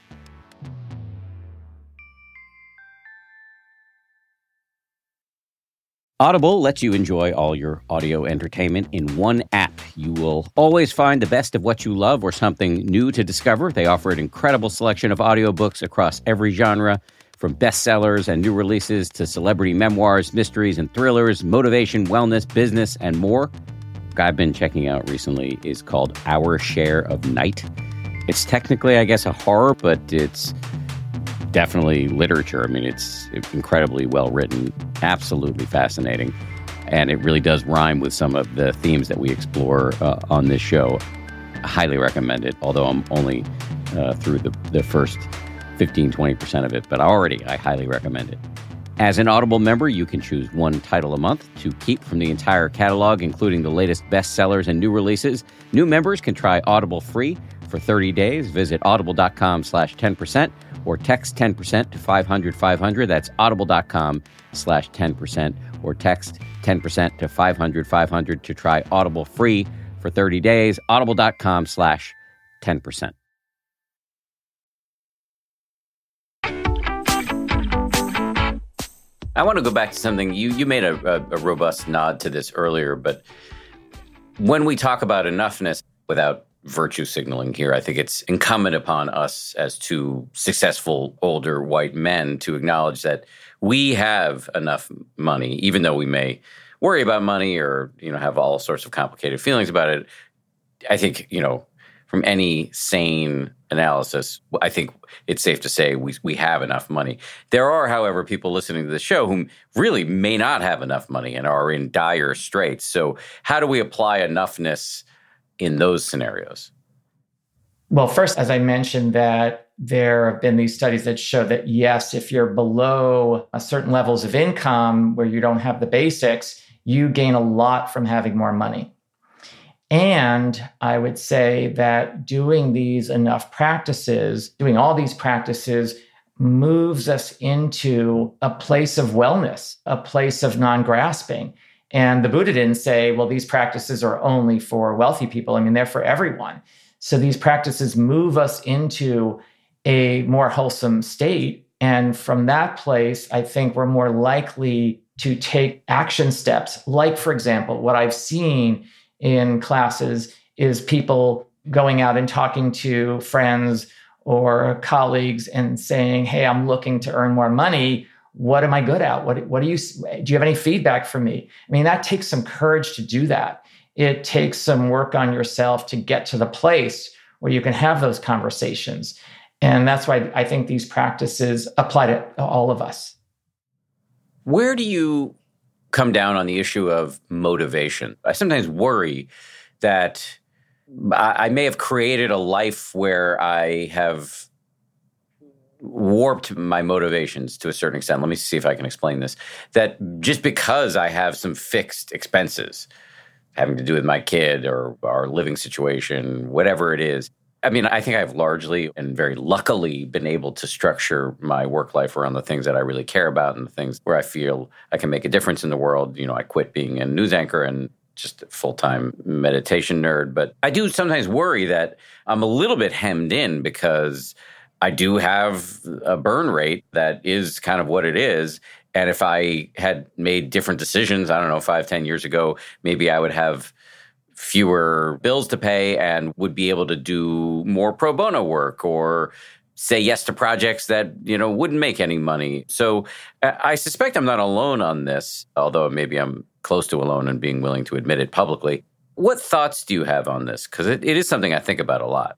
Audible lets you enjoy all your audio entertainment in one app. You will always find the best of what you love or something new to discover. They offer an incredible selection of audiobooks across every genre, from bestsellers and new releases to celebrity memoirs, mysteries and thrillers, motivation, wellness, business, and more. What I've been checking out recently is called Our Share of Night. It's technically, I guess, a horror, but it's definitely literature. I mean, it's incredibly well written, absolutely fascinating. And it really does rhyme with some of the themes that we explore uh, on this show. I highly recommend it, although I'm only uh, through the, the first fifteen, twenty percent of it. But already, I highly recommend it. As an Audible member, you can choose one title a month to keep from the entire catalog, including the latest bestsellers and new releases. New members can try Audible free for thirty days. Visit audible.com slash 10% or text ten percent to five hundred five hundred. That's audible.com slash 10% or text ten percent to five hundred five hundred to try Audible free for thirty days. Audible.com slash 10%. I want to go back to something. You you made a, a, a robust nod to this earlier, but when we talk about enoughness, without virtue signaling here, I think it's incumbent upon us as two successful older white men to acknowledge that we have enough money, even though we may worry about money or, you know, have all sorts of complicated feelings about it. I think, you know, from any sane analysis, I think it's safe to say we we have enough money. There are, however, people listening to the show who really may not have enough money and are in dire straits. So how do we apply enoughness in those scenarios? Well, first, as I mentioned, that there have been these studies that show that, yes, if you're below a certain levels of income where you don't have the basics, you gain a lot from having more money. And I would say that doing these enough practices, doing all these practices, moves us into a place of wellness, a place of non-grasping. And the Buddha didn't say, well, these practices are only for wealthy people. I mean, they're for everyone. So these practices move us into a more wholesome state. And from that place, I think we're more likely to take action steps. Like, for example, what I've seen in classes is people going out and talking to friends or colleagues and saying, hey, I'm looking to earn more money. What am I good at? What, what do you, do you have any feedback for me? I mean, that takes some courage to do that. It takes some work on yourself to get to the place where you can have those conversations. And that's why I think these practices apply to all of us. Where do you come down on the issue of motivation? I sometimes worry that I may have created a life where I have warped my motivations to a certain extent. Let me see if I can explain this. That just because I have some fixed expenses having to do with my kid or our living situation, whatever it is, I mean, I think I've largely and very luckily been able to structure my work life around the things that I really care about and the things where I feel I can make a difference in the world. You know, I quit being a news anchor and just a full-time meditation nerd. But I do sometimes worry that I'm a little bit hemmed in because I do have a burn rate that is kind of what it is. And if I had made different decisions, I don't know, five, ten years ago, maybe I would have fewer bills to pay and would be able to do more pro bono work or say yes to projects that, you know, wouldn't make any money. So I suspect I'm not alone on this, although maybe I'm close to alone and being willing to admit it publicly. What thoughts do you have on this? Because it, it is something I think about a lot.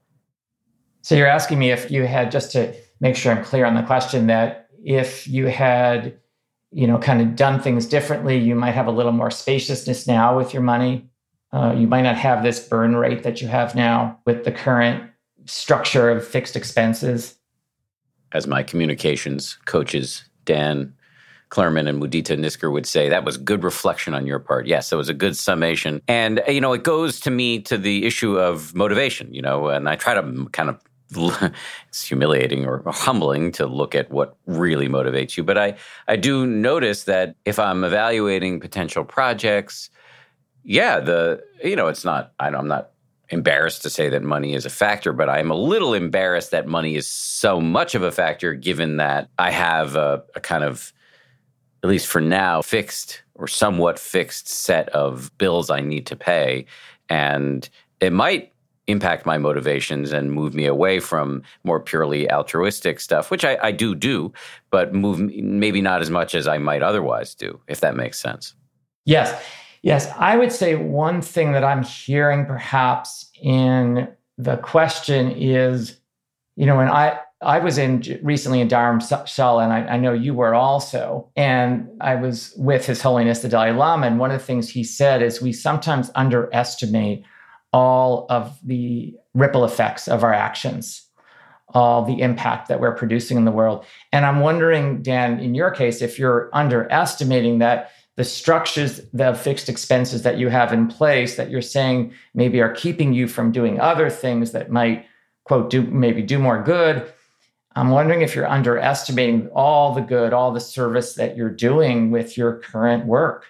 So you're asking me if you had, just to make sure I'm clear on the question, that if you had, you know, kind of done things differently, you might have a little more spaciousness now with your money. Uh, you might not have this burn rate that you have now with the current structure of fixed expenses. As my communications coaches, Dan Klerman and Mudita Nisker, would say, that was good reflection on your part. Yes, it was a good summation. And, you know, it goes to me to the issue of motivation, you know, and I try to kind of, it's humiliating or humbling to look at what really motivates you. But I, I do notice that if I'm evaluating potential projects, yeah, the, you know, it's not, I know I'm not embarrassed to say that money is a factor, but I'm a little embarrassed that money is so much of a factor, given that I have a, a kind of, at least for now, fixed or somewhat fixed set of bills I need to pay. And it might impact my motivations and move me away from more purely altruistic stuff, which I, I do do, but move maybe not as much as I might otherwise do, if that makes sense. Yes. Yes, I would say one thing that I'm hearing perhaps in the question is, you know, when I, I was in recently in Dharamshala, and I, I know you were also, and I was with His Holiness the Dalai Lama, and one of the things he said is we sometimes underestimate all of the ripple effects of our actions, all the impact that we're producing in the world. And I'm wondering, Dan, in your case, if you're underestimating that the structures, the fixed expenses that you have in place that you're saying maybe are keeping you from doing other things that might, quote, do maybe do more good. I'm wondering if you're underestimating all the good, all the service that you're doing with your current work.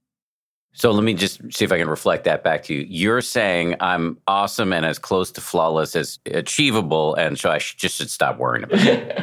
So let me just see if I can reflect that back to you. You're saying I'm awesome and as close to flawless as achievable, and so I should, just should stop worrying about it.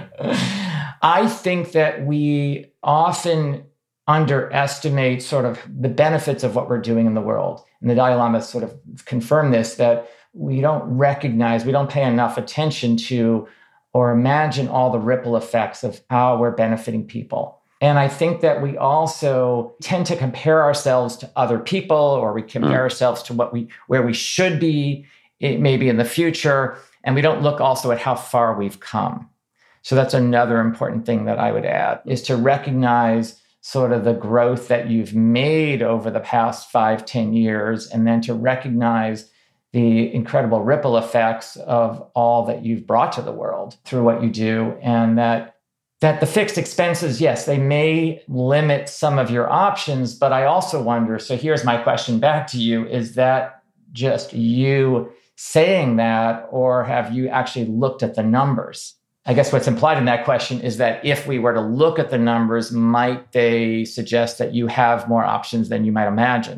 I think that we often underestimate sort of the benefits of what we're doing in the world. And the Dalai Lama sort of confirmed this, that we don't recognize, we don't pay enough attention to or imagine all the ripple effects of how we're benefiting people. And I think that we also tend to compare ourselves to other people, or we compare mm. ourselves to what we where we should be maybe in the future. And we don't look also at how far we've come. So that's another important thing that I would add, is to recognize sort of the growth that you've made over the past five, ten years, and then to recognize the incredible ripple effects of all that you've brought to the world through what you do. And that, that the fixed expenses, yes, they may limit some of your options, but I also wonder, so here's my question back to you, is that just you saying that, or have you actually looked at the numbers? I guess what's implied in that question is that if we were to look at the numbers, might they suggest that you have more options than you might imagine?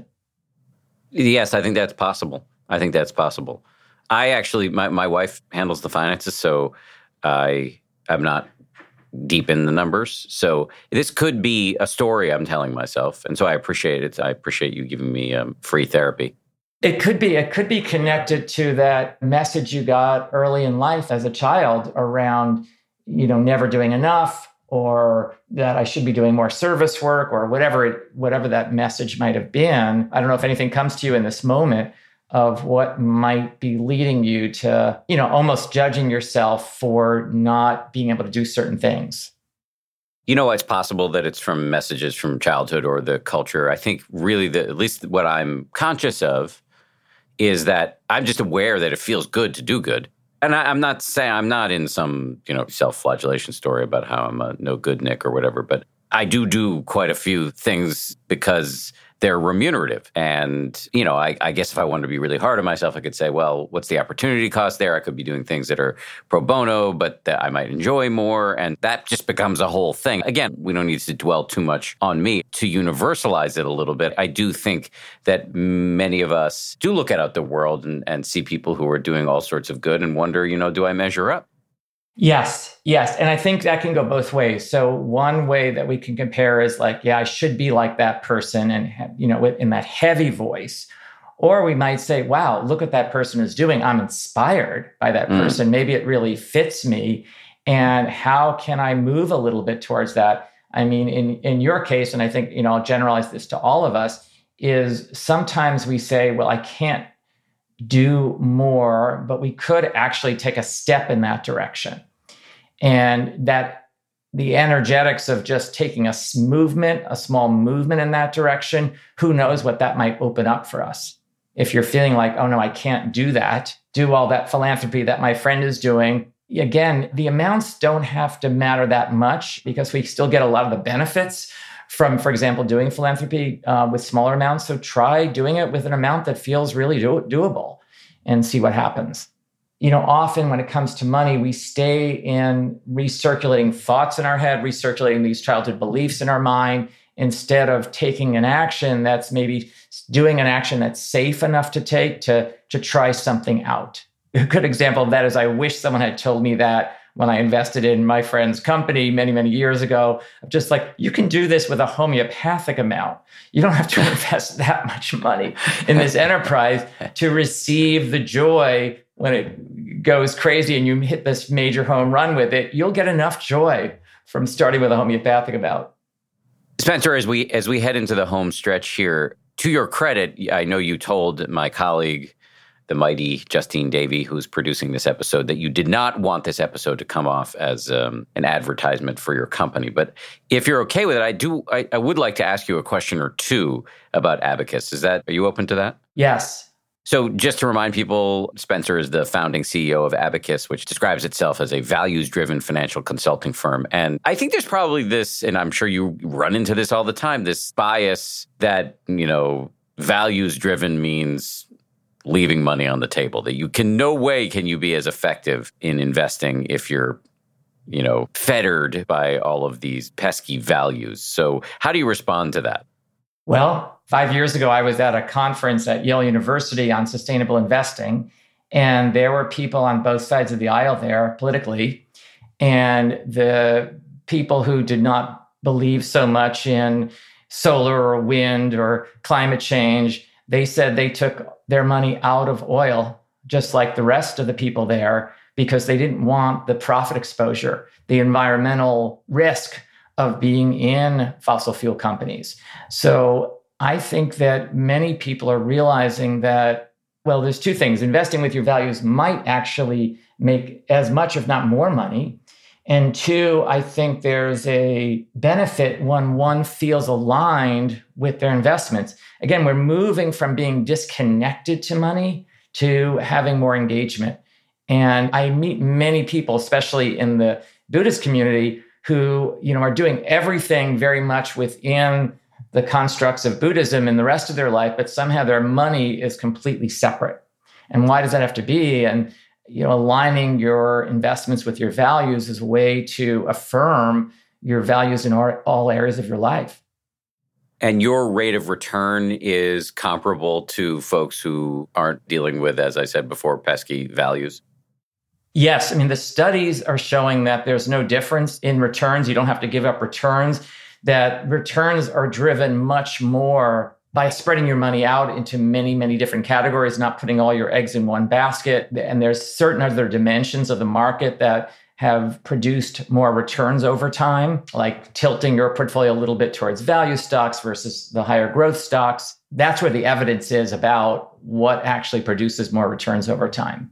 Yes, I think that's possible. I think that's possible. I actually, my, my wife handles the finances, so I am not deep in the numbers. So this could be a story I'm telling myself. And so I appreciate it. I appreciate you giving me um, free therapy. It could be. It could be connected to that message you got early in life as a child around, you know, never doing enough, or that I should be doing more service work, or whatever it, whatever that message might have been. I don't know if anything comes to you in this moment of what might be leading you to, you know, almost judging yourself for not being able to do certain things. You know, it's possible that it's from messages from childhood or the culture. I think really the, at least what I'm conscious of is that I'm just aware that it feels good to do good. And I, I'm not saying I'm not in some, you know, self-flagellation story about how I'm a no good Nick or whatever, but I do do quite a few things because they're remunerative. And, you know, I, I guess if I wanted to be really hard on myself, I could say, well, what's the opportunity cost there? I could be doing things that are pro bono, but that I might enjoy more. And that just becomes a whole thing. Again, we don't need to dwell too much on me. To universalize it a little bit, I do think that many of us do look out the world and, and see people who are doing all sorts of good and wonder, you know, do I measure up? Yes, yes. And I think that can go both ways. So one way that we can compare is like, yeah, I should be like that person and, you know, in that heavy voice. Or we might say, wow, look what that person is doing. I'm inspired by that mm. person. Maybe it really fits me. And how can I move a little bit towards that? I mean, in, in your case, and I think, you know, I'll generalize this to all of us, is sometimes we say, well, I can't do more, but we could actually take a step in that direction. And that the energetics of just taking a movement, a small movement in that direction, who knows what that might open up for us. If you're feeling like, oh no, I can't do that, do all that philanthropy that my friend is doing. Again, the amounts don't have to matter that much because we still get a lot of the benefits from, for example, doing philanthropy uh, with smaller amounts. So try doing it with an amount that feels really do- doable and see what happens. You know, often when it comes to money, we stay in recirculating thoughts in our head, recirculating these childhood beliefs in our mind, instead of taking an action that's maybe doing an action that's safe enough to take to, to try something out. A good example of that is I wish someone had told me that when I invested in my friend's company many, many years ago. Just like, you can do this with a homeopathic amount. You don't have to invest that much money in this enterprise to receive the joy when it goes crazy and you hit this major home run with it. You'll get enough joy from starting with a homeopathic amount. Spencer, as we as we head into the home stretch here, to your credit, I know you told my colleague, the mighty Justine Davey, who's producing this episode, that you did not want this episode to come off as um, an advertisement for your company. But if you're okay with it, I do. I, I would like to ask you a question or two about Abacus. Is that, are you open to that? Yes. So just to remind people, Spencer is the founding C E O of Abacus, which describes itself as a values-driven financial consulting firm. And I think there's probably this, and I'm sure you run into this all the time, this bias that, you know, values-driven means leaving money on the table, that you can, no way can you be as effective in investing if you're, you know, fettered by all of these pesky values. So how do you respond to that? Well, five years ago, I was at a conference at Yale University on sustainable investing, and there were people on both sides of the aisle there politically. And the people who did not believe so much in solar or wind or climate change, they said they took their money out of oil, just like the rest of the people there, because they didn't want the profit exposure, the environmental risk of being in fossil fuel companies. So I think that many people are realizing that, well, there's two things. Investing with your values might actually make as much, if not more money. And two, I think there's a benefit when one feels aligned with their investments. Again, we're moving from being disconnected to money to having more engagement. And I meet many people, especially in the Buddhist community, who, you know, are doing everything very much within the constructs of Buddhism in the rest of their life, but somehow their money is completely separate. And why does that have to be? And you know, aligning your investments with your values is a way to affirm your values in all areas of your life. And your rate of return is comparable to folks who aren't dealing with, as I said before, pesky values? Yes. I mean, the studies are showing that there's no difference in returns. You don't have to give up returns, that returns are driven much more by spreading your money out into many, many different categories, not putting all your eggs in one basket. And there's certain other dimensions of the market that have produced more returns over time, like tilting your portfolio a little bit towards value stocks versus the higher growth stocks. That's where the evidence is about what actually produces more returns over time.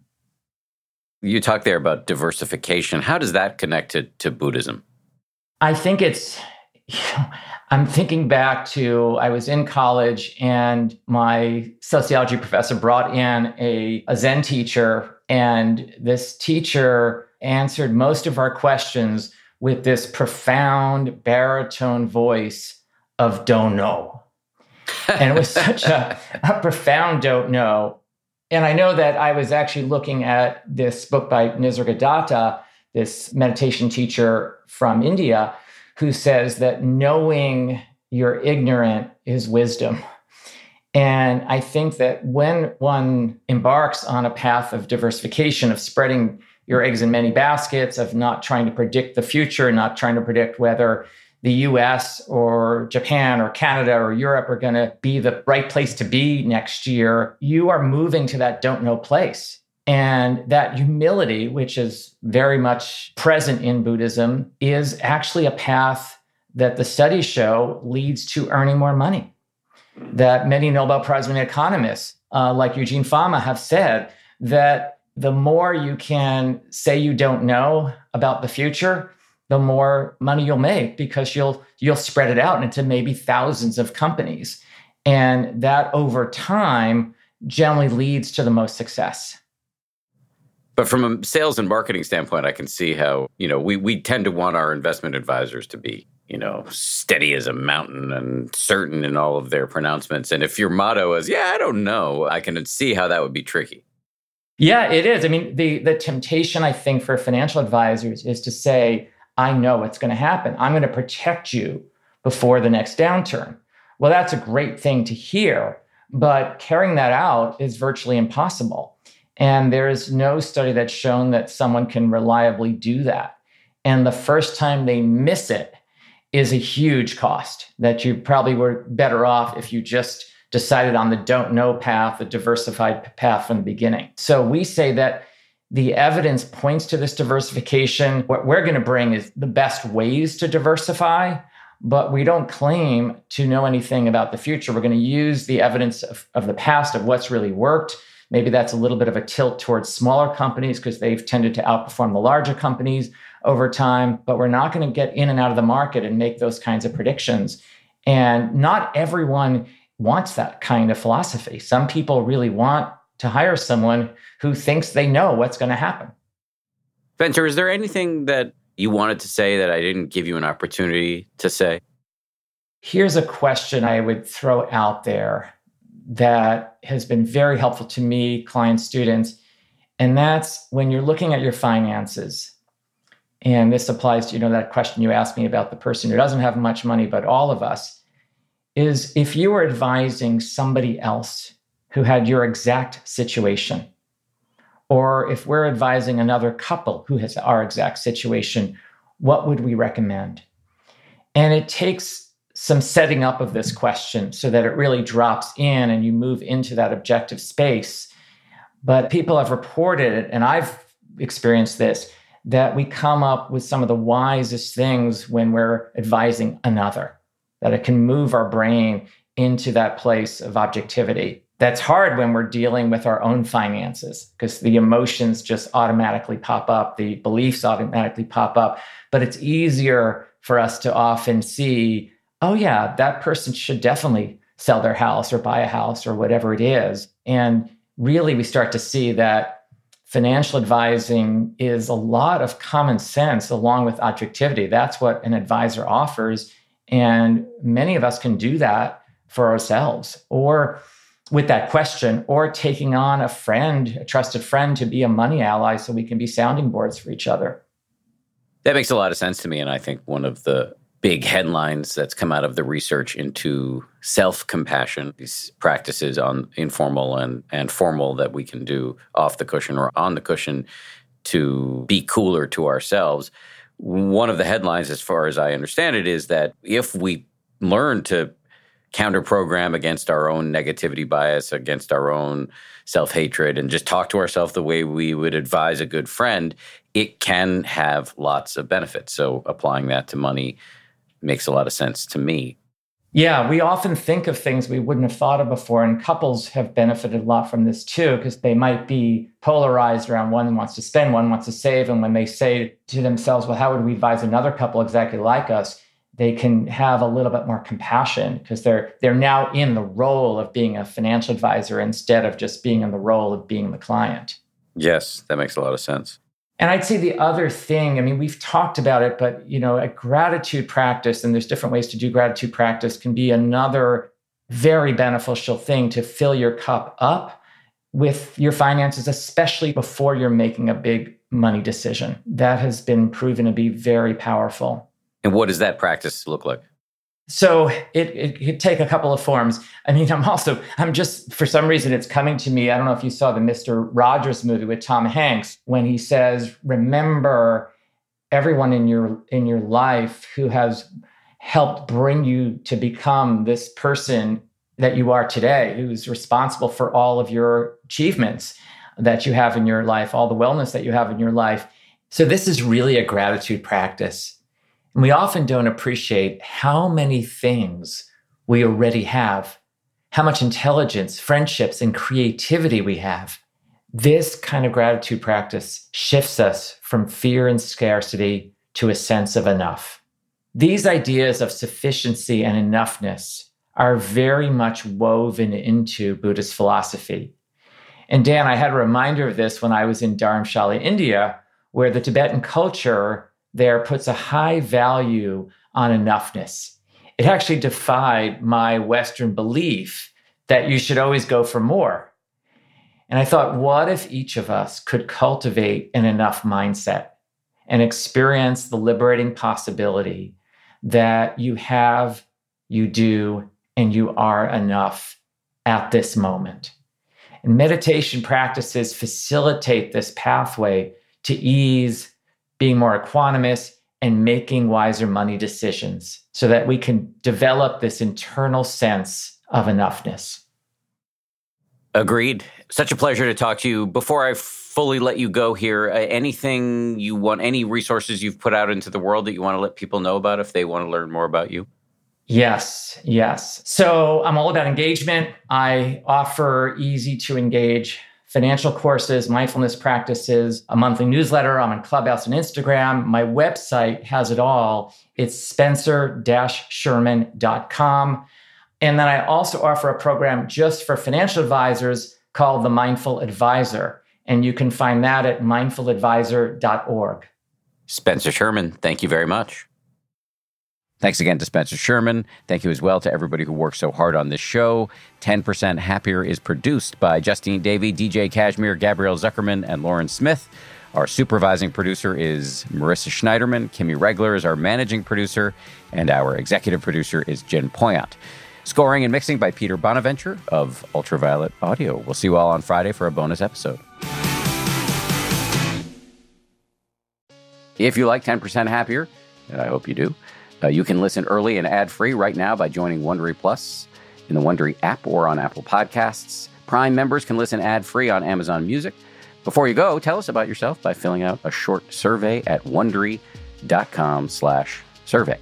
You talked there about diversification. How does that connect to, to Buddhism? I think it's, you know, I'm thinking back to, I was in college and my sociology professor brought in a, a Zen teacher, and this teacher answered most of our questions with this profound baritone voice of don't know. And it was such a, a profound don't know. And I know that I was actually looking at this book by Nisargadatta, this meditation teacher from India, who says that knowing you're ignorant is wisdom. And I think that when one embarks on a path of diversification, of spreading your eggs in many baskets, of not trying to predict the future, not trying to predict whether the U S or Japan or Canada or Europe are going to be the right place to be next year, you are moving to that don't know place. And that humility, which is very much present in Buddhism, is actually a path that the studies show leads to earning more money. That many Nobel Prize-winning economists, uh, like Eugene Fama, have said that the more you can say you don't know about the future, the more money you'll make, because you'll you'll spread it out into maybe thousands of companies. And that over time generally leads to the most success. But from a sales and marketing standpoint, I can see how, you know, we we tend to want our investment advisors to be, you know, steady as a mountain and certain in all of their pronouncements. And if your motto is, yeah, I don't know, I can see how that would be tricky. Yeah, it is. I mean, the the temptation, I think, for financial advisors is to say, I know what's going to happen. I'm going to protect you before the next downturn. Well, that's a great thing to hear, but carrying that out is virtually impossible. And there is no study that's shown that someone can reliably do that. And the first time they miss it is a huge cost that you probably were better off if you just decided on the don't know path, the diversified path from the beginning. So we say that the evidence points to this diversification. What we're going to bring is the best ways to diversify, but we don't claim to know anything about the future. We're going to use the evidence of, of the past, of what's really worked. Maybe that's a little bit of a tilt towards smaller companies because they've tended to outperform the larger companies over time, but we're not going to get in and out of the market and make those kinds of predictions. And not everyone wants that kind of philosophy. Some people really want to hire someone who thinks they know what's going to happen. Spencer, is there anything that you wanted to say that I didn't give you an opportunity to say? Here's a question I would throw out there that has been very helpful to me, clients, students, and that's when you're looking at your finances. And this applies to, you know, that question you asked me about the person who doesn't have much money, but all of us, is if you were advising somebody else who had your exact situation, or if we're advising another couple who has our exact situation, what would we recommend? And it takes some setting up of this question so that it really drops in and you move into that objective space. But people have reported, and I've experienced this, that we come up with some of the wisest things when we're advising another, that it can move our brain into that place of objectivity. That's hard when we're dealing with our own finances because the emotions just automatically pop up, the beliefs automatically pop up. But it's easier for us to often see, oh yeah, that person should definitely sell their house or buy a house or whatever it is. And really we start to see that financial advising is a lot of common sense along with objectivity. That's what an advisor offers. And many of us can do that for ourselves. Or with that question, or taking on a friend, a trusted friend, to be a money ally so we can be sounding boards for each other. That makes a lot of sense to me. And I think one of the big headlines that's come out of the research into self-compassion, these practices on informal and, and formal that we can do off the cushion or on the cushion to be cooler to ourselves. One of the headlines, as far as I understand it, is that if we learn to counter-program against our own negativity bias, against our own self-hatred, and just talk to ourselves the way we would advise a good friend, it can have lots of benefits. So applying that to money makes a lot of sense to me. Yeah, we often think of things we wouldn't have thought of before, and couples have benefited a lot from this too, because they might be polarized around one wants to spend, one wants to save, and when they say to themselves, well, how would we advise another couple exactly like us? They can have a little bit more compassion because they're they're now in the role of being a financial advisor instead of just being in the role of being the client. Yes, that makes a lot of sense. And I'd say the other thing, I mean, we've talked about it, but, you know, a gratitude practice, and there's different ways to do gratitude practice, can be another very beneficial thing to fill your cup up with your finances, especially before you're making a big money decision. That has been proven to be very powerful. And what does that practice look like? So it, it could take a couple of forms. I mean, I'm also, I'm just, for some reason, it's coming to me. I don't know if you saw the Mister Rogers movie with Tom Hanks, when he says, remember everyone in your, in your life who has helped bring you to become this person that you are today, who's responsible for all of your achievements that you have in your life, all the wellness that you have in your life. So this is really a gratitude practice. And we often don't appreciate how many things we already have, how much intelligence, friendships, and creativity we have. This kind of gratitude practice shifts us from fear and scarcity to a sense of enough. These ideas of sufficiency and enoughness are very much woven into Buddhist philosophy. And Dan, I had a reminder of this when I was in Dharamshala, India, where the Tibetan culture there puts a high value on enoughness. It actually defied my Western belief that you should always go for more. And I thought, what if each of us could cultivate an enough mindset and experience the liberating possibility that you have, you do, and you are enough at this moment. And meditation practices facilitate this pathway to ease, being more equanimous, and making wiser money decisions so that we can develop this internal sense of enoughness. Agreed. Such a pleasure to talk to you. Before I fully let you go here, uh, anything you want, any resources you've put out into the world that you want to let people know about if they want to learn more about you? Yes, yes. So I'm all about engagement. I offer easy to engage financial courses, mindfulness practices, a monthly newsletter. I'm on Clubhouse and Instagram. My website has it all. It's spencer dash sherman dot com. And then I also offer a program just for financial advisors called The Mindful Advisor. And you can find that at mindful advisor dot org. Spencer Sherman, thank you very much. Thanks again to Spencer Sherman. Thank you as well to everybody who worked so hard on this show. ten percent Happier is produced by Justine Davey, D J Cashmere, Gabrielle Zuckerman, and Lauren Smith. Our supervising producer is Marissa Schneiderman. Kimmy Regler is our managing producer, and our executive producer is Jen Poyant. Scoring and mixing by Peter Bonaventure of Ultraviolet Audio. We'll see you all on Friday for a bonus episode. If you like ten percent Happier, and I hope you do, Uh, you can listen early and ad-free right now by joining Wondery Plus in the Wondery app or on Apple Podcasts. Prime members can listen ad-free on Amazon Music. Before you go, tell us about yourself by filling out a short survey at Wondery.com slash survey.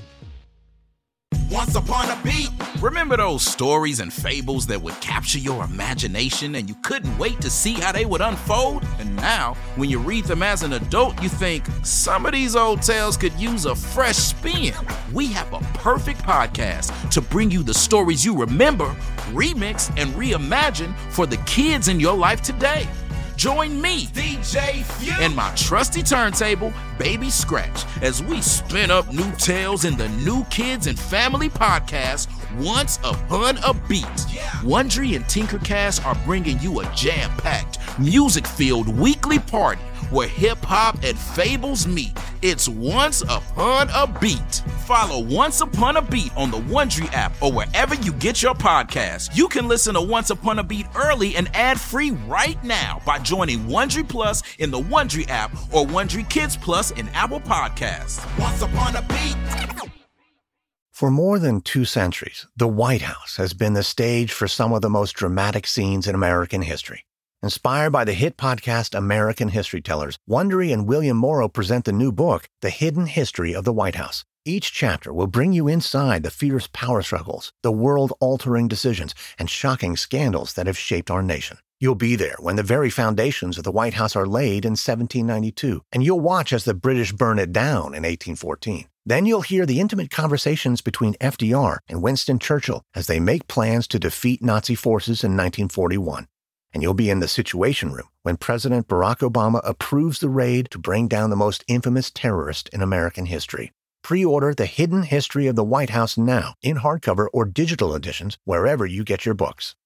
Once upon a beat. Remember those stories and fables that would capture your imagination and you couldn't wait to see how they would unfold? And now, when you read them as an adult, you think, some of these old tales could use a fresh spin. We have a perfect podcast to bring you the stories you remember, remix, and reimagine for the kids in your life today. Join me, D J Few, and my trusty turntable, Baby Scratch, as we spin up new tales in the New Kids and Family podcast, Once Upon a Beat. Wondery and Tinkercast are bringing you a jam-packed, music-filled weekly party where hip-hop and fables meet. It's Once Upon a Beat. Follow Once Upon a Beat on the Wondery app or wherever you get your podcasts. You can listen to Once Upon a Beat early and ad-free right now by joining Wondery Plus in the Wondery app or Wondery Kids Plus in Apple Podcasts. Once Upon a Beat. For more than two centuries, the White House has been the stage for some of the most dramatic scenes in American history. Inspired by the hit podcast American History Tellers, Wondery and William Morrow present the new book, The Hidden History of the White House. Each chapter will bring you inside the fierce power struggles, the world-altering decisions, and shocking scandals that have shaped our nation. You'll be there when the very foundations of the White House are laid in seventeen ninety-two, and you'll watch as the British burn it down in eighteen fourteen. Then you'll hear the intimate conversations between F D R and Winston Churchill as they make plans to defeat Nazi forces in nineteen forty-one. And you'll be in the Situation Room when President Barack Obama approves the raid to bring down the most infamous terrorist in American history. Pre-order The Hidden History of the White House now in hardcover or digital editions wherever you get your books.